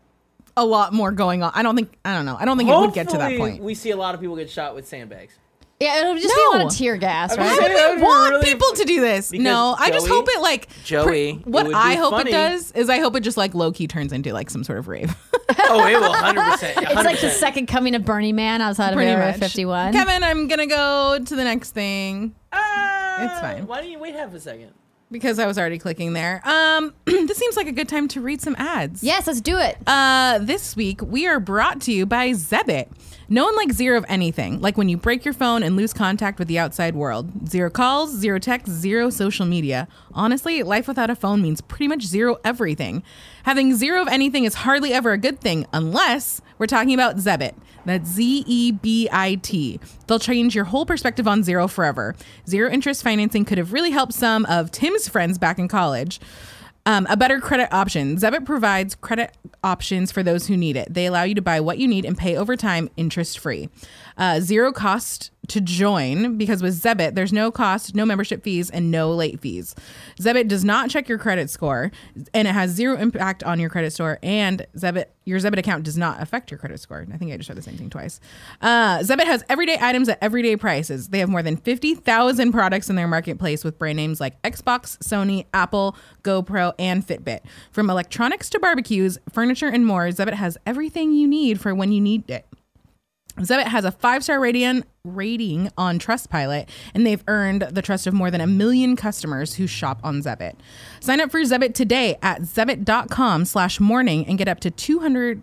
a lot more going on. I don't think. I don't know. I don't think it would get to that Hopefully, point. We see a lot of people get shot with sandbags. Yeah, it'll just be a lot No. of tear gas, I mean, right? Why That would would we be want really- people to do this? Because No, I just Joey- hope it like Joey, pr- what it would I be hope funny. it does is I hope it just like low key turns into like some sort of rave. Oh, it will, one hundred percent. It's like the second coming of Burning Man outside of Pretty Area much. fifty-one. Kevin, I'm gonna go to the next thing It's fine. Why don't you wait half a second? because I was already clicking there. Um, this seems like a good time to read some ads. Yes, let's do it. Uh, this week we are brought to you by Zebit. No one likes zero of anything, like when you break your phone and lose contact with the outside world. Zero calls, zero texts, zero social media. Honestly, life without a phone means pretty much zero everything. Having zero of anything is hardly ever a good thing, unless we're talking about Zebit. That's Z E B I T. They'll change your whole perspective on zero forever. Zero interest financing could have really helped some of Tim's friends back in college. Um, a better credit option. Zebit provides credit options for those who need it. They allow you to buy what you need and pay over time interest free. Uh, zero cost to join, because with Zebit, there's no cost, no membership fees, and no late fees. Zebit does not check your credit score, and it has zero impact on your credit score. And Zebit, your Zebit account does not affect your credit score. I think I just said the same thing twice. Uh, Zebit has everyday items at everyday prices. They have more than fifty thousand products in their marketplace with brand names like Xbox, Sony, Apple, GoPro, and Fitbit. From electronics to barbecues, furniture, and more, Zebit has everything you need for when you need it. Zebit has a five-star rating rating on Trustpilot, and they've earned the trust of more than a million customers who shop on Zebit. Sign up for Zebit today at zebit.com slash morning and get up to two hundred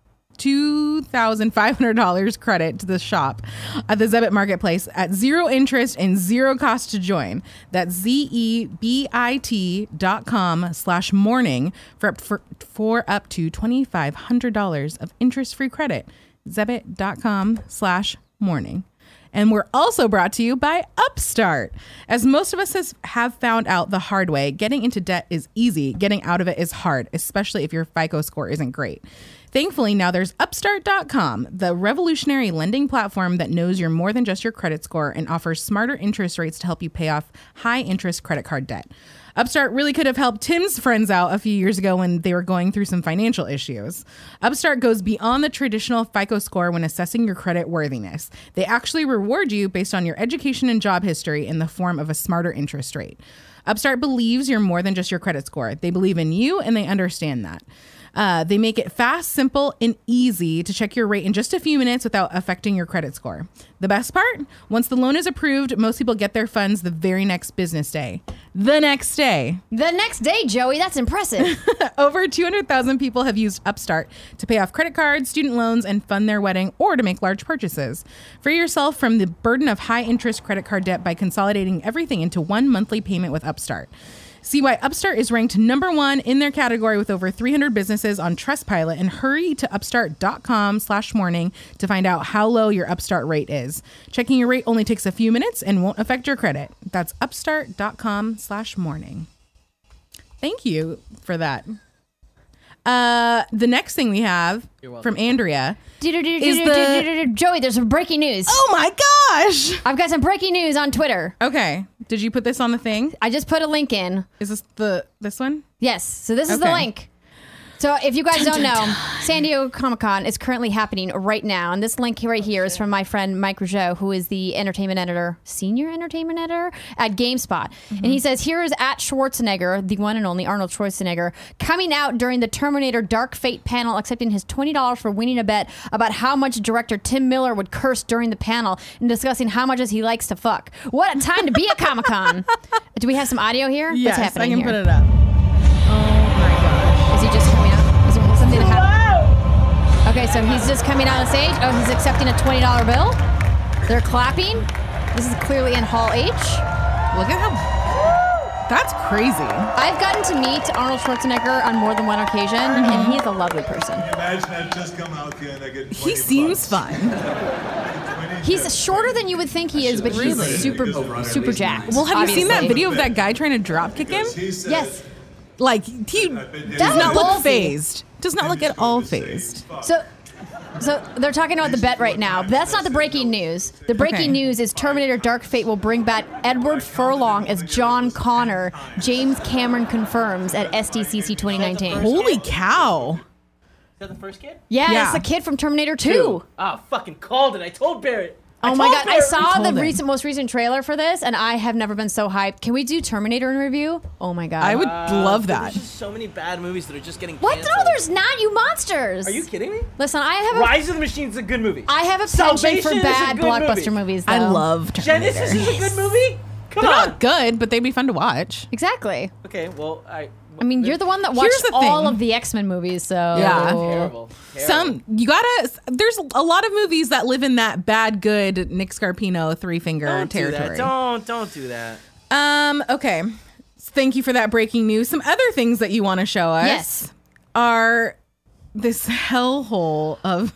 two thousand five hundred dollars credit to the shop at the Zebit Marketplace at zero interest and zero cost to join. That's Z-E-B-I-T dot com slash morning for, up- for, for up to two thousand five hundred dollars of interest-free credit. Zebit.com slash morning. And we're also brought to you by Upstart. As most of us has, have found out the hard way, getting into debt is easy. Getting out of it is hard, especially if your FICO score isn't great. Thankfully, now there's Upstart dot com, the revolutionary lending platform that knows you're more than just your credit score and offers smarter interest rates to help you pay off high-interest credit card debt. Upstart really could have helped Tim's friends out a few years ago when they were going through some financial issues. Upstart goes beyond the traditional FICO score when assessing your credit worthiness. They actually reward you based on your education and job history in the form of a smarter interest rate. Upstart believes you're more than just your credit score. They believe in you and they understand that. Uh, they make it fast, simple, and easy to check your rate in just a few minutes without affecting your credit score. The best part? Once the loan is approved, most people get their funds the very next business day. The next day. The next day, Joey. That's impressive. Over two hundred thousand people have used Upstart to pay off credit cards, student loans, and fund their wedding or to make large purchases. Free yourself from the burden of high-interest credit card debt by consolidating everything into one monthly payment with Upstart. See why Upstart is ranked number one in their category with over three hundred businesses on Trustpilot, and hurry to upstart.com slash morning to find out how low your Upstart rate is. Checking your rate only takes a few minutes and won't affect your credit. That's upstart.com slash morning. Thank you for that. Uh, the next thing we have from Andrea is the... Joey, there's some breaking news. Oh my gosh! I've got some breaking news on Twitter. Okay. Did you put this on the thing? I just put a link in. Is this the this one? Yes. So this is the Okay. link. So if you guys don't know, San Diego Comic-Con is currently happening right now. And this link right here is from my friend Mike Rougeau, who is the entertainment editor, senior entertainment editor at GameSpot. And he says, here is at Schwarzenegger, the one and only Arnold Schwarzenegger, coming out during the Terminator Dark Fate panel, accepting his twenty dollars for winning a bet about how much director Tim Miller would curse during the panel and discussing how much he likes to fuck. What a time to be at Comic-Con. Do we have some audio here? Yes, What's happening I can here? put it up. Oh my gosh. Is he just coming out? Is there something that happened? Okay, so he's just coming on the stage. Oh, he's accepting a twenty dollar bill. They're clapping. This is clearly in Hall H. Look at how... That's crazy. I've gotten to meet Arnold Schwarzenegger on more than one occasion, and he is a lovely person. Imagine I just come out here and I get He seems fun. He's shorter than you would think he is, but he's super, super jacked. Well, have you seen that obviously. video of that guy trying to drop kick him? Yes. Like, he does That not was look ballsy. phased. Does not look at all phased. So, so they're talking about the bet right now. But that's not the breaking news. The breaking Okay. news is Terminator Dark Fate will bring back Edward Furlong as John Connor. James Cameron confirms at S D C C twenty nineteen. Holy cow. Is that the first kid? Yeah, Yeah. it's the kid from Terminator two. Ah, fucking called it. I told Barrett. Oh my god! I saw the told him. recent, most recent trailer for this, and I have never been so hyped. Can we do Terminator in review? Oh my god! I would Uh, love but that. There's just so many bad movies that are just getting What? canceled. No, there's not. You monsters! Are you kidding me? Listen, I have a, Rise of the Machine's a good movie. I have a penchant Salvation for is a bad good blockbuster movie. movies. Though. I love Terminator. Genesis is a good movie. Come They're on. not good, but they'd be fun to watch. Exactly. Okay, well, I. I mean, you're the one that Here's watched the all thing. of the X-Men movies, so Yeah. Terrible. Terrible. Some you gotta. There's a lot of movies that live in that bad, good Nick Scarpino three finger Don't do territory. that. Don't don't do that. Um. Okay. Thank you for that breaking news. Some other things that you want to show us Yes. are this hellhole of,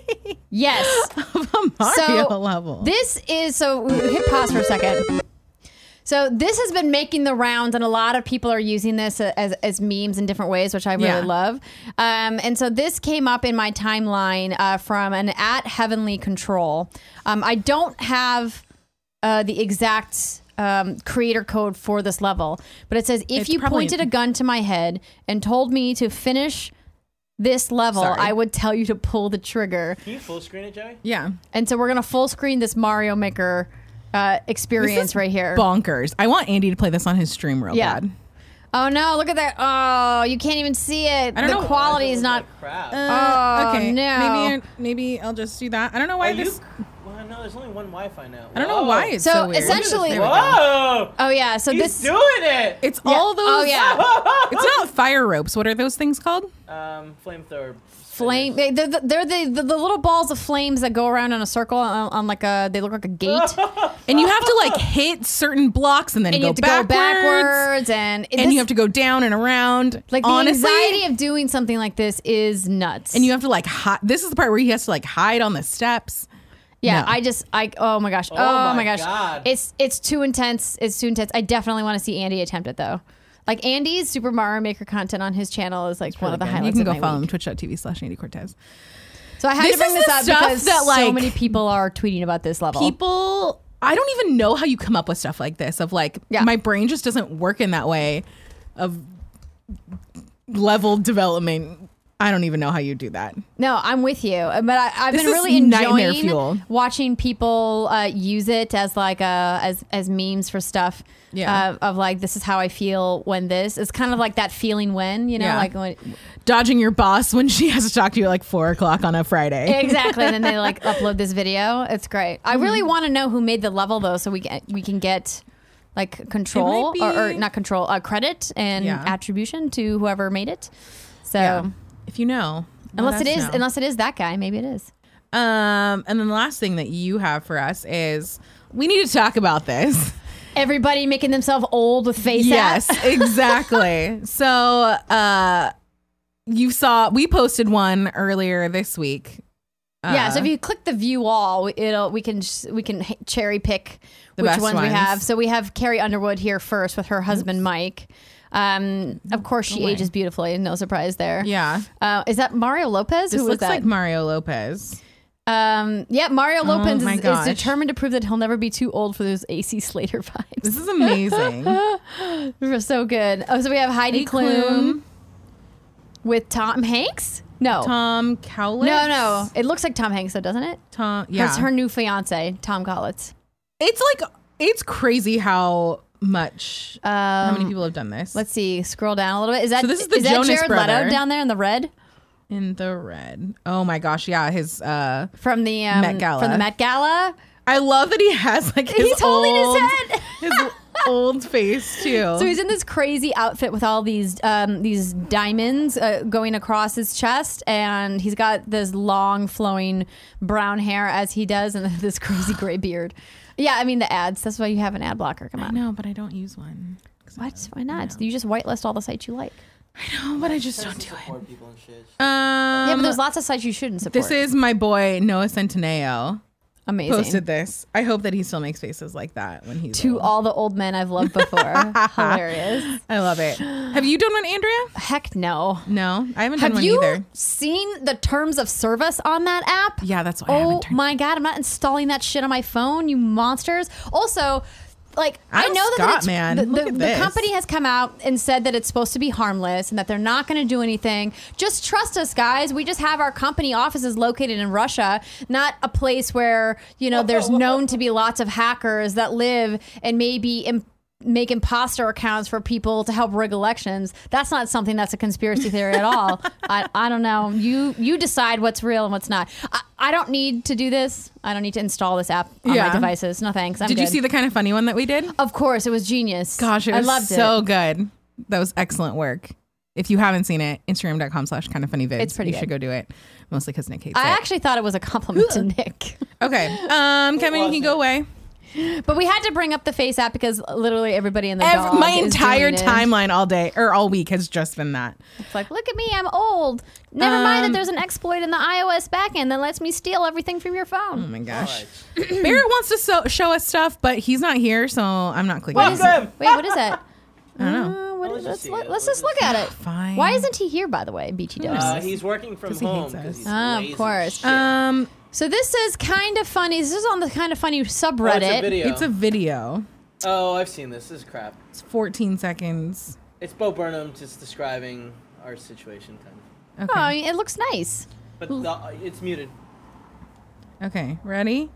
yes. of a Mario So, level. This is so. Hit pause for a second. So this has been making the rounds, and a lot of people are using this as, as memes in different ways, which I really Yeah. love. Um, and so this came up in my timeline uh, from an at Heavenly Control. Um, I don't have uh, the exact um, creator code for this level, but it says if It's you probably- pointed a gun to my head and told me to finish this level, Sorry. I would tell you to pull the trigger. Can you full screen it, Joey? yeah. And so we're gonna full screen this Mario Maker uh, experience This is right here. Bonkers. I want Andy to play this on his stream real Yeah. bad. Oh no! Look at that! Oh, you can't even see it. I don't the know. quality is not. Crap. Uh, Oh, okay. no. Maybe maybe I'll just do that. I don't know why Are you? this. Well, no, there's only one Wi-Fi now. I don't know Whoa. why it's So, so, weird. essentially- There we go. Whoa! Oh yeah. So He's this. doing it. It's Yeah. all those. Oh yeah. It's not fire ropes. What are those things called? Um, flamethrower. Flame. They, they're the, they're the, the the little balls of flames that go around in a circle on, on like a. They look like a gate, And you have to like hit certain blocks and then and go you have to backwards. go backwards, and And you have to go down and around. like the honestly, anxiety of doing something like this is nuts. and you have to like hide. This is the part where he has to like hide on the steps. Yeah, No. I just I oh my gosh. Oh, Oh my, my gosh. God. It's it's too intense. It's too intense. I definitely want to see Andy attempt it though. Like Andy's Super Mario Maker content on his channel is like one of the You highlights can of go my follow him week. twitch.tv slash Andy Cortez. So I had This to bring is this the up stuff because that, so like, many people are tweeting about this level. People, I don't even know how you come up with stuff like this. Of like, Yeah. my brain just doesn't work in that way. Of level development. I don't even know how you do that. No, I'm with you, but I, I've This been is really nightmare enjoying fuel. watching people uh, use it as like a as as memes for stuff. Yeah. Uh, of like, this is how I feel when this. It's kind of like that feeling when you know, Yeah. like when Dodging your boss when she has to talk to you at like four o'clock on a Friday. exactly. And then they like upload this video. It's great. I really want to know who made the level though, so we can we can get like control be- or, or not control, uh, credit and Yeah. attribution to whoever made it. So Yeah. If you know, let unless it us is, know. unless it is that guy, maybe it is. Um, and then the last thing that you have for us is we need to talk about this. Everybody making themselves old with face Yes, app. exactly. So, uh, you saw we posted one earlier this week. Yeah, so Uh, if you click the view all, it'll we can sh- we can h- cherry pick The which best ones, we ones. have. So we have Carrie Underwood here first with her husband Mike. Um, of course, she away. ages beautifully. No surprise there. yeah, Uh, is that Mario Lopez? this Who was looks that? like Mario Lopez. um, yeah, Mario Lopez my is, is gosh. determined to prove that he'll never be too old for those A C Slater vibes. This is amazing. We're so good. Oh, so we have Heidi Heidi Klum, Klum. with Tom Hanks. No, Tom Cowlitz. no, no. It looks like Tom Hanks, though, doesn't it? Tom. Yeah, That's her new fiance, Tom Collins. It's like it's crazy how much how many people have done this. Let's see. Scroll down a little bit. Is that So this is the that Jonas Jared brother. Leto down there in the red in the red. Oh my gosh, yeah, his. uh from the um, Met Gala. From the Met Gala. I love that he has like his He's holding his old- head. his old face too. So he's in this crazy outfit with all these um, these diamonds uh, going across his chest, and he's got this long flowing brown hair as he does, and this crazy gray beard. Yeah, I mean the ads. That's why you have an ad blocker. Come I on. know, but I don't use one. What? Why not? You just whitelist all the sites you like. No, but I just don't do it. Support people and shit. Um, Yeah, but there's lots of sites you shouldn't support. this is my boy Noah Centineo amazing. posted this. I hope that he still makes faces like that when he's To old. all the old men I've loved before. Hilarious. I love it. Have you done one, Andrea? Heck no. No, I haven't done Have one you either. seen the terms of service on that app? Yeah, that's why I Oh haven't turned. my god, I'm not installing that shit on my phone, you monsters. Also, like I'm I know that Scott, it's, man. the, Look the, at the this. company has come out and said that it's supposed to be harmless and that they're not going to do anything. Just trust us, guys. We just have our company offices located in Russia, not a place where, you know, there's known to be lots of hackers that live and maybe Im- make imposter accounts for people to help rig elections. That's not something that's a conspiracy theory at all. I, I don't know. You you decide what's real and what's not. I, I don't need to do this. I don't need to install this app on Yeah. my devices. No thanks. I'm Did you good. see the kind of funny one that we did? Of course, it was genius. Gosh, it I was loved so it. good. That was excellent work. If you haven't seen it, Instagram.com slash kind of funny vids. It's pretty You should good. go do it. Mostly because Nick hates I it. actually thought it was a compliment to Nick. Okay. Um, Kevin, you can go away. But we had to bring up the Face app because literally everybody in the Every, dog my is entire doing it. timeline all day or all week has just been that. It's like, look at me, I'm old. Never mind that Um, there's an exploit in the iOS backend that lets me steal everything from your phone. Oh my gosh. Barrett wants to so- show us stuff, but he's not here, so I'm not clicking. What is it. it? Wait, what is that? I don't know. Uh, what Let's is, just let's see let, it. let's Let's just look at it. Fine. Why isn't he here, by the way, B T Dubs? Uh, he's working from 'Cause he home. hates 'cause us. he's Ah, of lazy as course. shit. Um, So this is kind of funny. This is on the kind of funny Oh, it's a subreddit. video. it's a video. Oh, I've seen this. This is crap. It's fourteen seconds. It's Bo Burnham just describing our situation, kind of. Oh, Okay. it looks nice. But the, it's muted. Okay. Ready?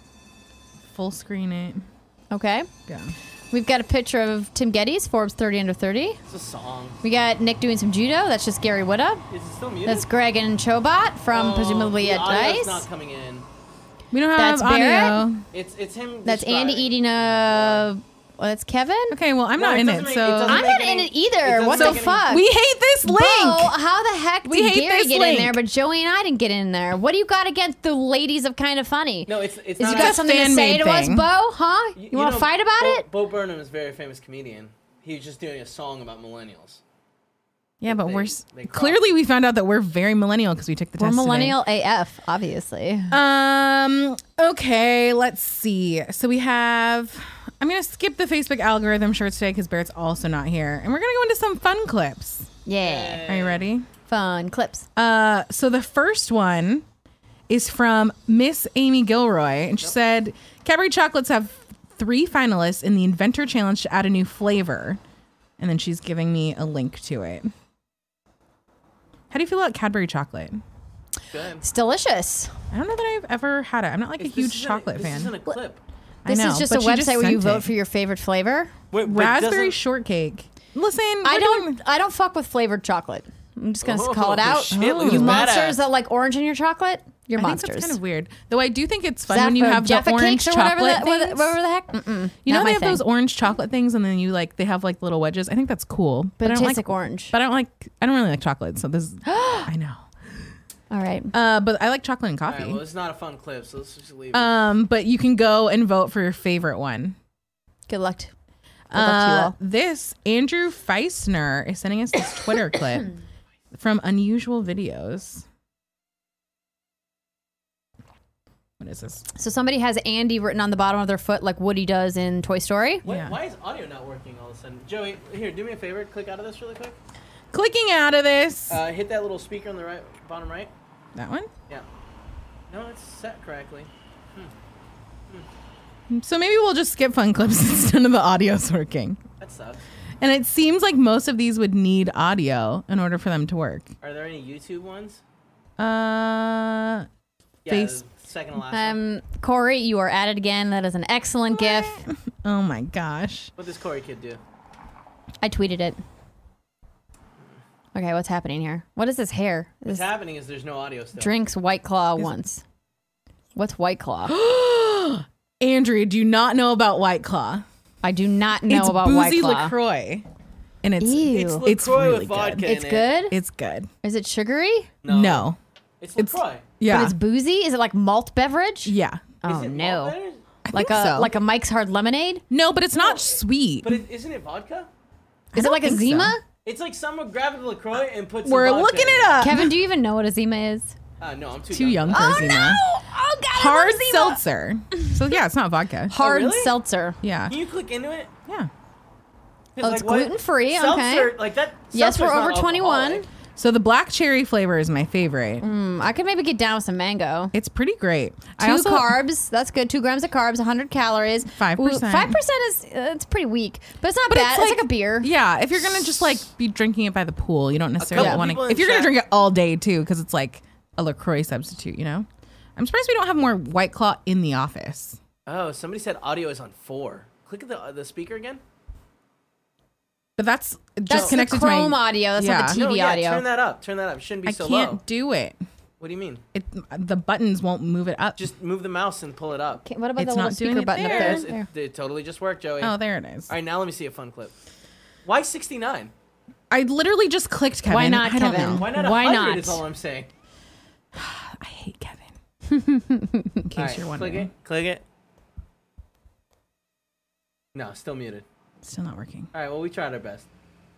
Full screen it. Okay. Go. We've got a picture of Tim Geddes, Forbes thirty under thirty. It's a song. We got Nick doing some judo. That's just Gary Whitta. Is it still muted? That's Greg and Chobot from Oh, presumably the at audio's Dice. not coming in. We don't have That's audio. Barrett? It's it's him. That's Andy describing. eating a. Well, that's Kevin. Okay, well, I'm No, not it in doesn't it, make- so it doesn't I'm make not any- in it it either. doesn't What the make any- fuck? we hate this link. Bo, how the heck did We hate Gary this get link. in there, but Joey and I didn't get in there? What do you got against the ladies of Kind of Funny? No, it's it's Is not. you got a something to say fan-made to us, thing. Bo? Huh? You, want to know, fight about Bo, it? Bo Burnham is a very famous comedian. He was just doing a song about millennials. Yeah, but They- we're s- they cross. clearly we found out that we're very millennial because we took the We're test. today. millennial A F, obviously. Um. Okay. Let's see. So we have. I'm gonna skip the Facebook algorithm shorts today because Barrett's also not here, and we're gonna go into some fun clips. Yeah. Are you ready? Fun clips. Uh. So the first one is from Miss Amy Gilroy, and she said Cadbury chocolates have three finalists in the Inventor Challenge to add a new flavor, and then she's giving me a link to it. How do you feel about Cadbury chocolate? Good. It's delicious. I don't know that I've ever had it. I'm not like It's- a this huge isn't- chocolate this fan. isn't a clip. I This know, is just a but she website where you sent vote it. for your favorite flavor. Wait, but Raspberry doesn't- shortcake. Listen, I we're don't. doing- I don't fuck with flavored chocolate. I'm just gonna Oh, call it out. shit, look at you this monsters badass. that like orange in your chocolate, you're I think monsters. that's kind of weird. Though I do think it's fun Zap- when you or have the Jaffa orange cakes or whatever, chocolate the, whatever, things. whatever the heck. Mm-mm, You know not they my have thing. those orange chocolate things, and then you like they have like little wedges. I think that's cool. but I it don't tastes like like orange. But I don't like. I don't really like chocolate. So this. I know. All right. Uh, but I like chocolate and All coffee. right, well, it's not a fun clip, so let's just leave it. um, but you can go and vote for your favorite one. Good luck. To, good luck to you Uh, all. this Andrew Feisner is sending us this Twitter clip from Unusual Videos. What is this? So somebody has Andy written on the bottom of their foot, like Woody does in Toy Story. Why, yeah. why is audio not working all of a sudden? Joey, here, do me a favor. Click out of this really quick. Clicking out of this. Uh, hit that little speaker on the right, bottom right. that one. Yeah. No, it's set correctly. So maybe we'll just skip fun clips since none of the audio's working. That sucks. And it seems like most of these would need audio in order for them to work. Are there any YouTube ones? Uh, Yeah, Face- the second to last one. Um, Corey, you are at it again. That is an excellent GIF. oh my gosh. What does Corey Kid do? I tweeted it. Okay, what's happening here? What is this hair? What's This happening is there's no audio still. drinks White Claw once. What's White Claw? Andrea, do you not know about White Claw? I do not know it's about White boozy Claw. LaCroix. And it's Ew. It's it's LaCroix really with vodka good. in It's it. good? It's good. Is it sugary? No. No. It's It's- LaCroix. Yeah. But it's boozy? Is it like malt beverage? yeah. Oh Is it no. malt beverage? I Like think a so. like a Mike's Hard Lemonade? No, but it's not sweet. But it, isn't it vodka? Is it don't like a think so. Zima? It's like someone grabbed a LaCroix and put some We're vodka looking in it up. Kevin, do you even know what a Zima is? Uh, no, I'm too, Too young for Oh Zima. no! Oh god, I Hard love Zima. seltzer. So yeah, it's not vodka. Hard really? seltzer. Yeah. Can you click into it? Yeah. 'Cause, Oh, it's what- gluten-free, okay. Seltzer, like that. Yes, seltzer's we're not over twenty-one. alcoholic. So the black cherry flavor is my favorite. Mm, I could maybe get down with some mango. It's pretty great. I Two also, carbs. That's good. Two grams of carbs, one hundred calories. five percent. Five percent is uh, it's pretty weak, but it's not But bad. it's It's like- like, a beer. Yeah, if you're gonna just like be drinking it by the pool, you don't necessarily couple want people to. in If you're gonna chat- drink it all day too, because it's like a LaCroix substitute, you know. I'm surprised we don't have more White Claw in the office. Oh, somebody said audio is on four. Click at the uh, the speaker again. But that's just That's the connected Chrome to my. audio. That's Yeah. not the T V no, yeah, audio. turn that up. Turn that up. It shouldn't be I so can't low. do it. What do you mean? It the buttons won't move it up. Just move the mouse and pull it up. Okay, what about It's the little not doing speaker it button there. up There there? it is. There. It, it totally just worked, Joey. Oh, there it is. All right, now let me see a fun clip. Why sixty-nine? I literally just clicked Kevin. Why not, I don't Kevin? know. Why not Why one hundred not? is all I'm saying. I hate Kevin. In case All right, you're click wondering. it. Click it. No, still muted. Still not working. All right, well, we tried our best.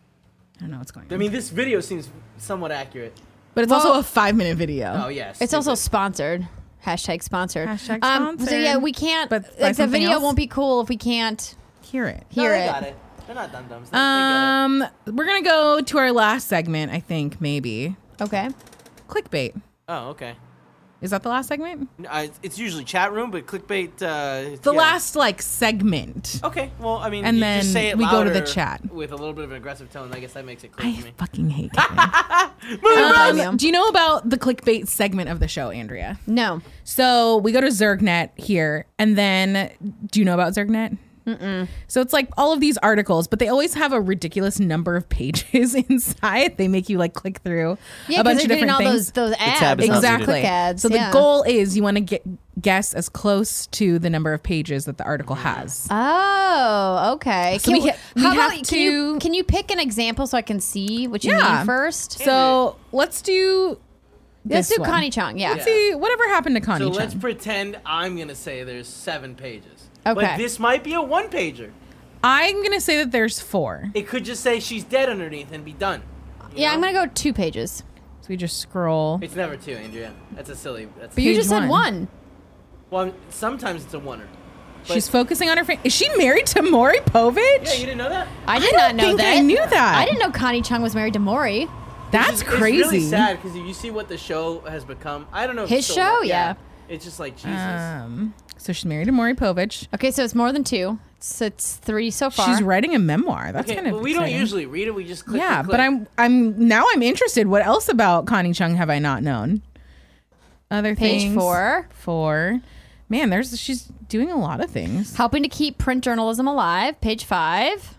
I don't know what's going on. I mean, this video seems somewhat accurate. but it's Well- also a five minute video. Oh, yes. It's also sponsored. Hashtag sponsored. Hashtag Um, so sponsored. yeah, we can't. But by like the something video else? won't be cool if we can't Hear it. no, hear they it. got it. They're not dum dums. They, Um, we're gonna go to our last segment. I think maybe Okay. clickbait. they get it. Oh, okay. Is that the last segment? No, I, it's usually chat room, but clickbait. Uh, The yeah. last like segment. Okay, well, I mean, And you then just say it we go to the louder chat. with a little bit of an aggressive tone. I guess that makes it clear I for me. fucking hate Kevin. I don't blame you. um, do you know about the clickbait segment of the show, Andrea? No. So we go to ZergNet here, and then do you know about ZergNet? Mm-mm. So it's like all of these articles, but they always have a ridiculous number of pages inside. They make you like click through Yeah, a bunch because of they're doing different all things. those those ads, tab is those not muted. Exactly. click ads. So the yeah. goal is you want to get guess as close to the number of pages that the article has. Oh, okay. So Can we ha- we how have about, can you, to- can you pick an example so I can see what you Yeah. mean first? So let's do. Let's this do one. Connie Chung. Yeah. Let's see whatever happened to Connie So Chung. let's pretend I'm gonna say there's seven pages. Okay. But this might be a one pager. I'm gonna say that there's four. It could just say she's dead underneath and be done. you Yeah, know? I'm gonna go two pages. So we just scroll. It's never two, Andrea. That's a silly. That's But you Page just said one. one. well, sometimes it's a oneer. But- She's focusing on her. Fa- is she married to Maury Povich? Yeah, you didn't know that? I did I not don't know think that. I knew that. I didn't know Connie Chung was married to Maury. That's It's- crazy. It's really sad because you see what the show has become. I don't know. If His it's still show? like- Yeah. It's just like Jesus. Um, so she's married to Maury Povich. Okay, so it's more than two. It's, it's three so far. She's writing a memoir. That's okay, kind of well, we exciting. don't usually read it. We just click. Yeah, click, but click. I'm I'm now I'm interested. What else about Connie Chung have I not known? Other Page things. four. Four. Man, there's she's doing a lot of things. Helping to keep print journalism alive. Page five.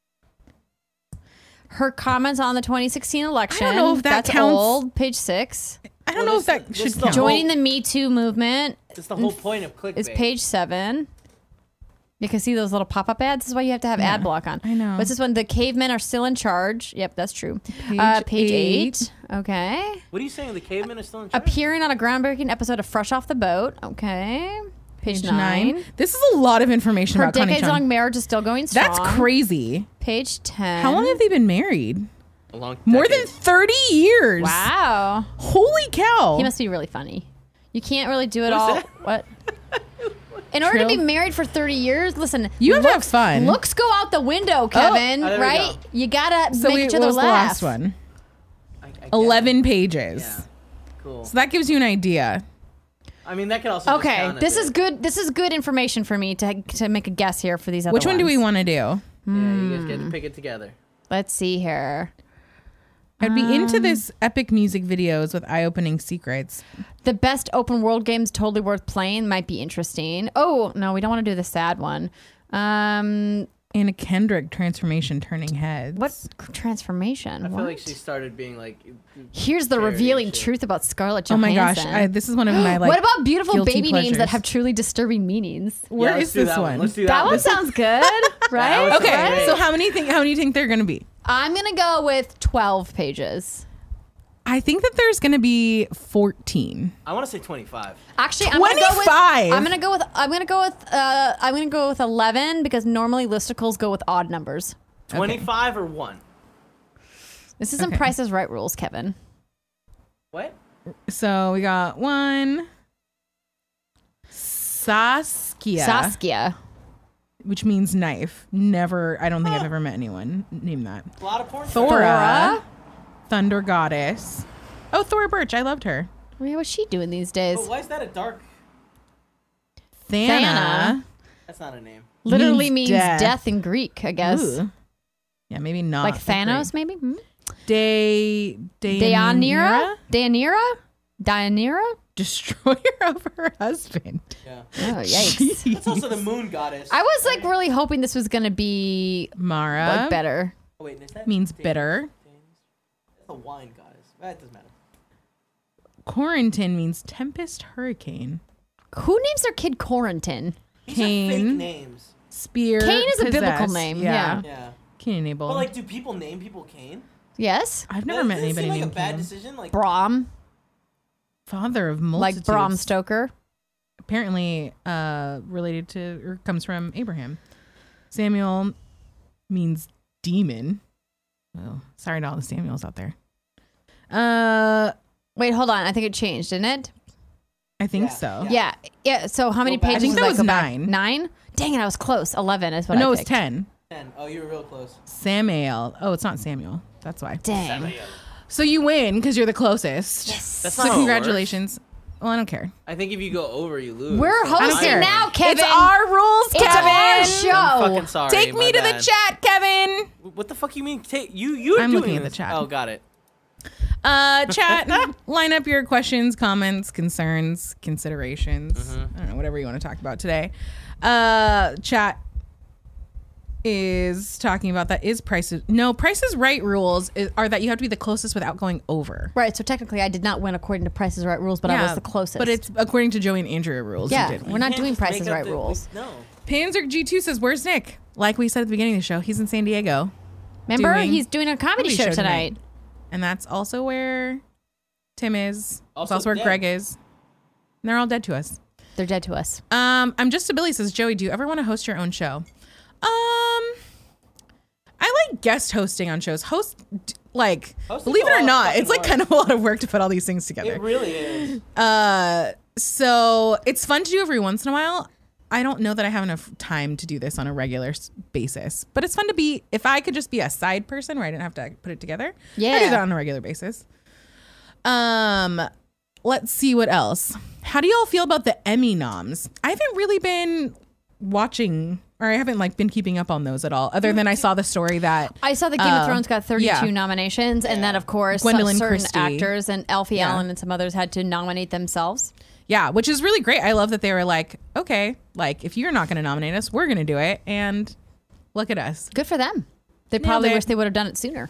Her comments on the twenty sixteen election. know if that That's counts. old. Page six. I don't Well, know if this- that this should is the count. whole- Joining the Me Too movement That's the whole point of clickbait. is page seven. You can see those little pop-up ads. This is why you have to have ad block on. I know. What's this one? The cavemen are still in charge. Yep, that's true. Page uh, page eight. eight. Okay. What are you saying? The cavemen are still in charge? Appearing on a groundbreaking episode of Fresh Off the Boat. Okay. Page, Page nine. nine. This is a lot of information Her about Connie decades-long Chung. marriage is still going strong. That's crazy. Page ten. How long have they been married? A long More decade. than thirty years. Wow. Holy cow. He must be really funny. You can't really do it What is all. that? What? In order Trill? to be married for thirty years, listen. You have to have looks, fun. Looks go out the window, Kevin. Oh, there we right? go. You gotta so make we, each what other was the laugh. last one? I- I get it. eleven pages. Yeah. Cool. So that gives you an idea. I mean, that could also. just Okay, count as this it. is good. This is good information for me to to make a guess here for these other Which one do we ones. want to do? Yeah, you guys Hmm. get to pick it together. Let's see here. I'd be Um, into this epic music videos with eye-opening secrets. The best open world games totally worth playing might be interesting. Oh no, we don't want to do the sad one. Um, Anna Kendrick transformation turning heads. what transformation? I feel What? like she started being like. Here's the Charity revealing shit. truth about Scarlett Oh my Johansson. gosh! I, this is one of my like. what about beautiful guilty baby names that pleasures. have truly disturbing meanings? Where yeah, is let's do this that one? Let's do that, That one This- sounds good, right? was Okay, Right. so how many think? How many think they're gonna be? I'm gonna go with twelve pages. I think that there's gonna be fourteen. I want to say twenty-five. Actually, I'm gonna go with. twenty-five. I'm gonna go with. I'm gonna go with. Uh, I'm gonna go with eleven because normally listicles go with odd numbers. twenty-five or one. This isn't Okay. Price is Right rules, Kevin. What? So we got one. Saskia, Saskia. which means knife. Never. I don't think I've ever met anyone named that. A lot of porn. Thora. Thora. Thunder Goddess. Oh, Thora Birch. I loved her. Well, what's she doing these days? Oh, why is that a dark? Thana. Thana. That's not a name. Literally means means death. death. in Greek, I guess. Ooh. Yeah, maybe not. Like Thanos, maybe? Hmm? De, Deianira? Deianira? Deianira? Destroyer of her husband. Yeah. Oh, yikes. That's also the moon goddess. I was like really hoping this was going to be Mara like better. Oh, wait, is that means Dan- bitter. That's a wine goddess. That doesn't matter. Corentin means tempest hurricane. Who names their kid Corentin? These Cain. are fake names. Spear. Cain is a biblical possessed. name, yeah. Yeah. Cain and Abel. But like, do people name people Cain? Yes. I've never That met doesn't anybody seem like named a bad Cain. decision. Like, Brahm. Father of Like multitudes. Bram Stoker. Apparently uh, related to, or comes from Abraham. Samuel means demon. Well, sorry to all the Samuels out there. Uh, Wait, hold on. I think it changed, didn't it? I think Yeah. so. Yeah. Yeah. So how many Go back. pages? I think was that was Go back? nine. Nine? Dang it, I was close. Eleven is what no, I it was picked. ten. ten. Oh, you were real close. Samuel. Oh, it's not Samuel. That's why. Dang. So you win because you're the closest. Yes. That's So not how it congratulations. Well, I don't care. I think if you go over, you lose. We're So I hosting care. now, Kevin. It's our rules, It's Kevin. our show. I'm fucking sorry. Take me my to bad. the chat, Kevin. What the fuck you mean? Take you? You? I'm doing looking at the this. chat. Oh, got it. Uh, chat, line up your questions, comments, concerns, considerations. Mm-hmm. I don't know, whatever you want to talk about today. Uh, chat is talking about that is prices. No, Prices Right rules is, are that you have to be the closest without going over. Right. So technically, I did not win according to Price is Right rules, but I was the closest. But it's according to Joey and Andrea rules. you yeah. did win. We're not Can't doing just make Price is up Right the- rules. No. Panzer G two says, "Where's Nick?" Like we said at the beginning of the show, he's in San Diego, Remember, doing he's doing a comedy, comedy show, show tonight. tonight. and that's also where Tim is. It's Also also where dead. Greg is. And they're all dead to us. They're dead to us. Um, I'm just a Billy says, Joey, do you ever want to host your own show? Um, I like guest hosting on shows. Host, d- like, Hosting's believe a it lot or of not, fucking it's like work. kind of a lot of work to put all these things It together. really is. Uh, so it's fun to do every once in a while. I don't know that I have enough time to do this on a regular s- basis, but it's fun to be, if I could just be a side person where I didn't have to put it together, I do Yeah. that on a regular basis. Um, let's see what else. How do y'all feel about the Emmy noms? I haven't really been watching, or I haven't like been keeping up on those at all, other than I saw the story that I saw that Game Uh, of Thrones got thirty-two yeah. nominations, and then of course Gwendolyn some certain Christie. actors and Alfie Yeah. Allen and some others had to nominate themselves. Yeah, which is really great. I love that they were like, okay, like if you're not going to nominate us, we're going to do it. And look at us. Good for them. They Nailed probably it. wish they would have done it sooner.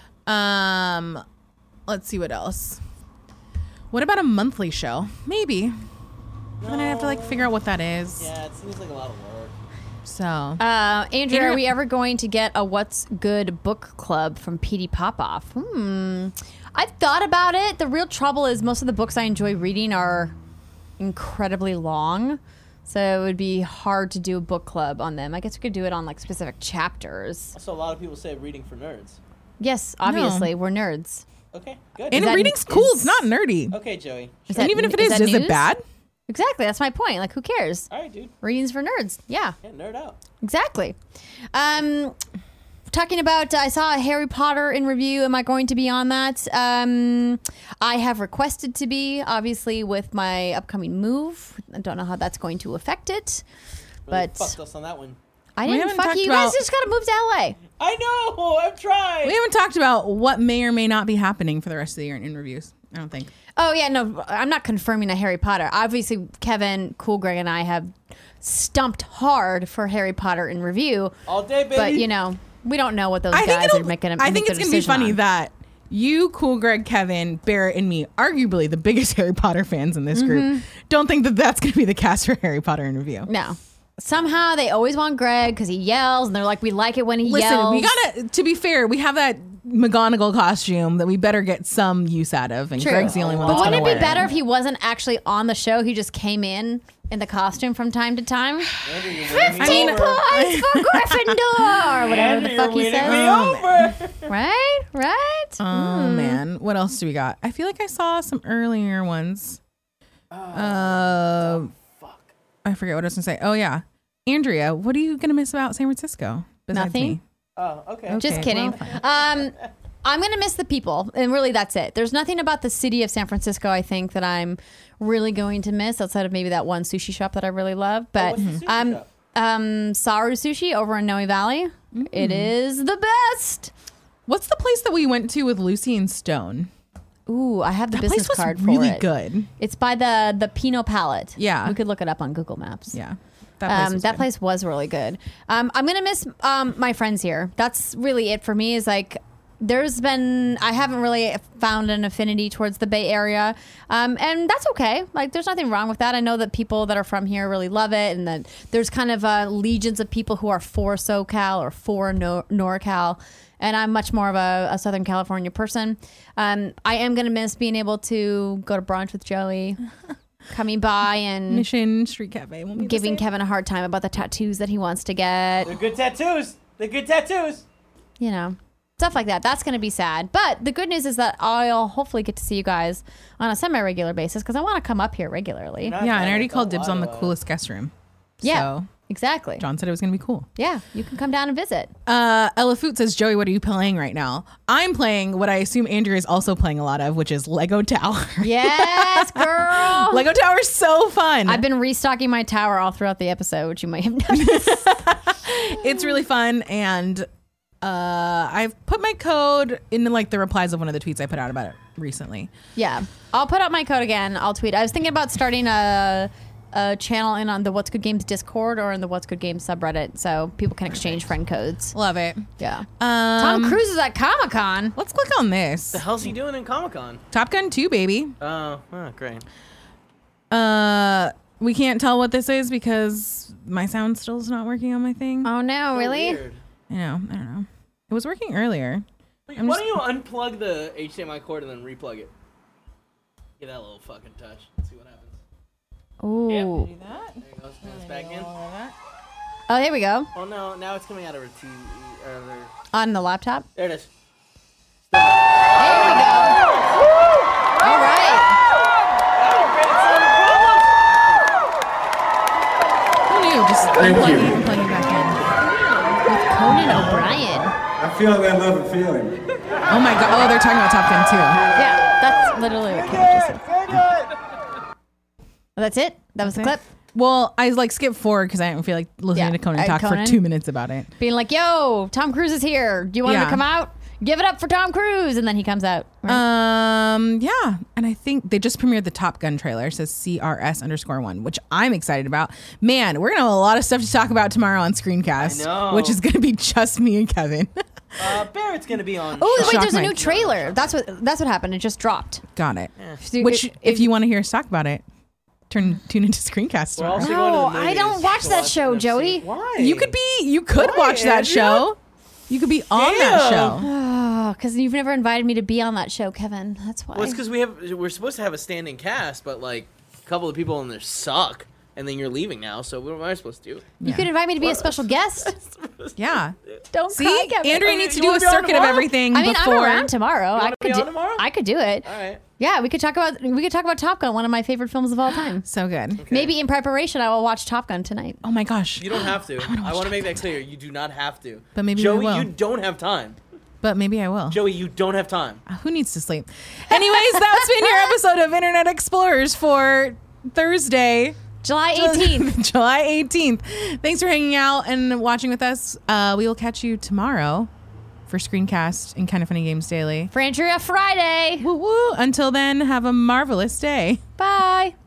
Um, let's see what else. What about a monthly show? Maybe. Then I have to like figure out what that is. Yeah, it seems like a lot of work. So Uh, Andrew, Andrew- are we ever going to get a What's Good book club from P D Popoff? Hmm. I've thought about it. The real trouble is most of the books I enjoy reading are incredibly long. So it would be hard to do a book club on them. I guess we could do it on like specific chapters. So a lot of people say reading for nerds. Yes, obviously, we're nerds. Okay, good. and that- reading's cool. is- it's not nerdy. Okay, Joey. Is and that- even if it is, that is it news? bad? Exactly. That's my point. Like, who cares? All right, dude. Reading's for nerds. Yeah. Yeah, nerd out. Exactly. Um, talking about, I saw a Harry Potter in review. Am I going to be on that? Um, I have requested to be, obviously, with my upcoming move. I don't know how that's going to affect it, Really but fucked us on that one. I We didn't haven't fuck talked you. You guys about- just got to move to L A. I know. I've tried. We haven't talked about what may or may not be happening for the rest of the year in interviews. I don't think. Oh, yeah, no, I'm not confirming a Harry Potter. Obviously, Kevin, Cool Greg, and I have stumped hard for Harry Potter in review, All day, baby. but, you know, we don't know what those I think guys it'll, are making. I think make it's their gonna be decision funny on. that you, Cool Greg, Kevin, Barrett, and me, arguably the biggest Harry Potter fans in this Mm-hmm. group, don't think that that's gonna be the cast for Harry Potter in review. No. Somehow they always want Greg because he yells, and they're like, we like it when he Listen, yells. we gotta. To be fair, we have that McGonagall costume that we better get some use out of, and True. Greg's the only one. But that's wouldn't gonna it be wear better if he wasn't actually on the show? He just came in in the costume from time to time. Andrew, you're winning me Fifteen over. points for Gryffindor, or whatever Andrew, the fuck you're he winning says. me over. Right, right. Oh man, what else do we got? I feel like I saw some earlier ones. Uh, Fuck. I forget what I was gonna say. Oh yeah, Andrea, what are you gonna miss about San Francisco? besides Nothing. me? Oh, okay. Okay. Just kidding. well, Um, I'm going to miss the people. And really, that's it. There's nothing about the city of San Francisco, I think, that I'm really going to miss outside of maybe that one sushi shop that I really love. But what's the sushi um, shop? um, Saru Sushi over in Noe Valley. Mm. It is the best. What's the place that we went to with Lucy and Stone? Ooh, I have the That business place was card really for it. good. It's by the the Pinot Palette. Yeah. We could look it up on Google Maps. Yeah. That place um, was that good. place was really good. Um, I'm gonna miss um, my friends here. That's really it for me. Is like there's been I haven't really found an affinity towards the Bay Area, um, and that's okay. Like there's nothing wrong with that. I know that people that are from here really love it, and that there's kind of uh, legions of people who are for SoCal or for Nor- NorCal. And I'm much more of a, a Southern California person. Um, I am gonna miss being able to go to brunch with Joey. Coming by and Mission Street Cafe. Won't be the giving same. Kevin a hard time about the tattoos that he wants to get. They're good tattoos. They're good tattoos. You know, stuff like that. That's going to be sad. But the good news is that I'll hopefully get to see you guys on a semi-regular basis because I want to come up here regularly. Not Yeah, bad. and I already That's called a dibs lot on the of- coolest guest room. Yeah, So exactly. John said it was going to be cool. Yeah, you can come down and visit. Uh, Ella Foot says, Joey, what are you playing right now? I'm playing what I assume Andrea is also playing a lot of, which is Lego Tower. Yes, girl. Lego Tower is so fun. I've been restocking my tower all throughout the episode, which you might have noticed. It's really fun, and uh, I've put my code in like the replies of one of the tweets I put out about it recently. Yeah, I'll put up my code again. I'll tweet. I was thinking about starting a a channel in on the What's Good Games Discord or in the What's Good Games subreddit, so people can exchange friend codes. Love it. Yeah. Um, Tom Cruise is at Comic Con. Let's click on this. The hell's he doing in Comic Con? Top Gun two, baby. Oh, oh, great. Uh, we can't tell what this is because my sound still is not working on my thing. Oh no, So really? weird. I know. I don't know. It was working earlier. Wait, I'm why just- don't you unplug the H D M I cord and then replug it? Get that little fucking touch. Let's see what happens. Ooh. Yep. Do that. There you go. Spin this back in. Oh, here we go. Well, no, now it's coming out of her T V. Or her... On the laptop. There it is. There we go. All right. Who knew? Just Thank unplugging you. and plugging it back With Conan O'Brien. I feel that love and feeling. in. Oh my god. Oh, they're talking about Top Gun two. Yeah, that's literally what Kevin just said. Well, that's it. That was the clip. Well, I like skipped forward because I didn't feel like listening Yeah. to Conan Uh, talk Conan. for two minutes about it. Being like, yo, Tom Cruise is here. Do you want him Yeah. to come out? Give it up for Tom Cruise. And then he comes out. Um, yeah, and I think they just premiered the Top Gun trailer. It says C R S underscore one, which I'm excited about. Man, we're gonna have a lot of stuff to talk about tomorrow on Screencast, I know. which is gonna be just me and Kevin. Uh, Barrett's gonna be on. Oh, wait, Shock there's a Mike. new trailer. That's what that's what happened. It just dropped. Got it. So Which, if- if you want to hear us talk about it, turn tune into Screencast We're tomorrow. also No, going to the I movies don't watch to that show, N F C. Joey. Why? You could be, you could Why, watch that Andrea? show. You could be on that Damn. show. Oh, because you've never invited me to be on that show, Kevin. That's why. Well, it's because we have we're supposed to have a standing cast, but like a couple of people in there suck, and then you're leaving now. So what am I supposed to do? you could invite me to be a special guest. Yeah. Don't See, cry, Kevin. Andrea You- needs to you do wanna a be on circuit of tomorrow? everything I mean, before. I'm around tomorrow. I wanna could be do. on tomorrow? I could do it. All right. Yeah, we could talk about we could talk about Top Gun, one of my favorite films of all time. So good. Maybe in preparation, I will watch Top Gun tonight. Oh my gosh. You don't have to. wanna I, watch want to Top make Gun that clear. You do not have to. But maybe I Joey, will. you don't have time. But maybe I will. Joey, you don't have time. Who needs to sleep? Anyways, that's been your episode of Internet Explorers for Thursday, July eighteenth. July eighteenth. Thanks for hanging out and watching with us. Uh, we will catch you tomorrow for Screencast and Kind of Funny Games Daily. For Andrea Friday. Woo woo. Until then, have a marvelous day. Bye.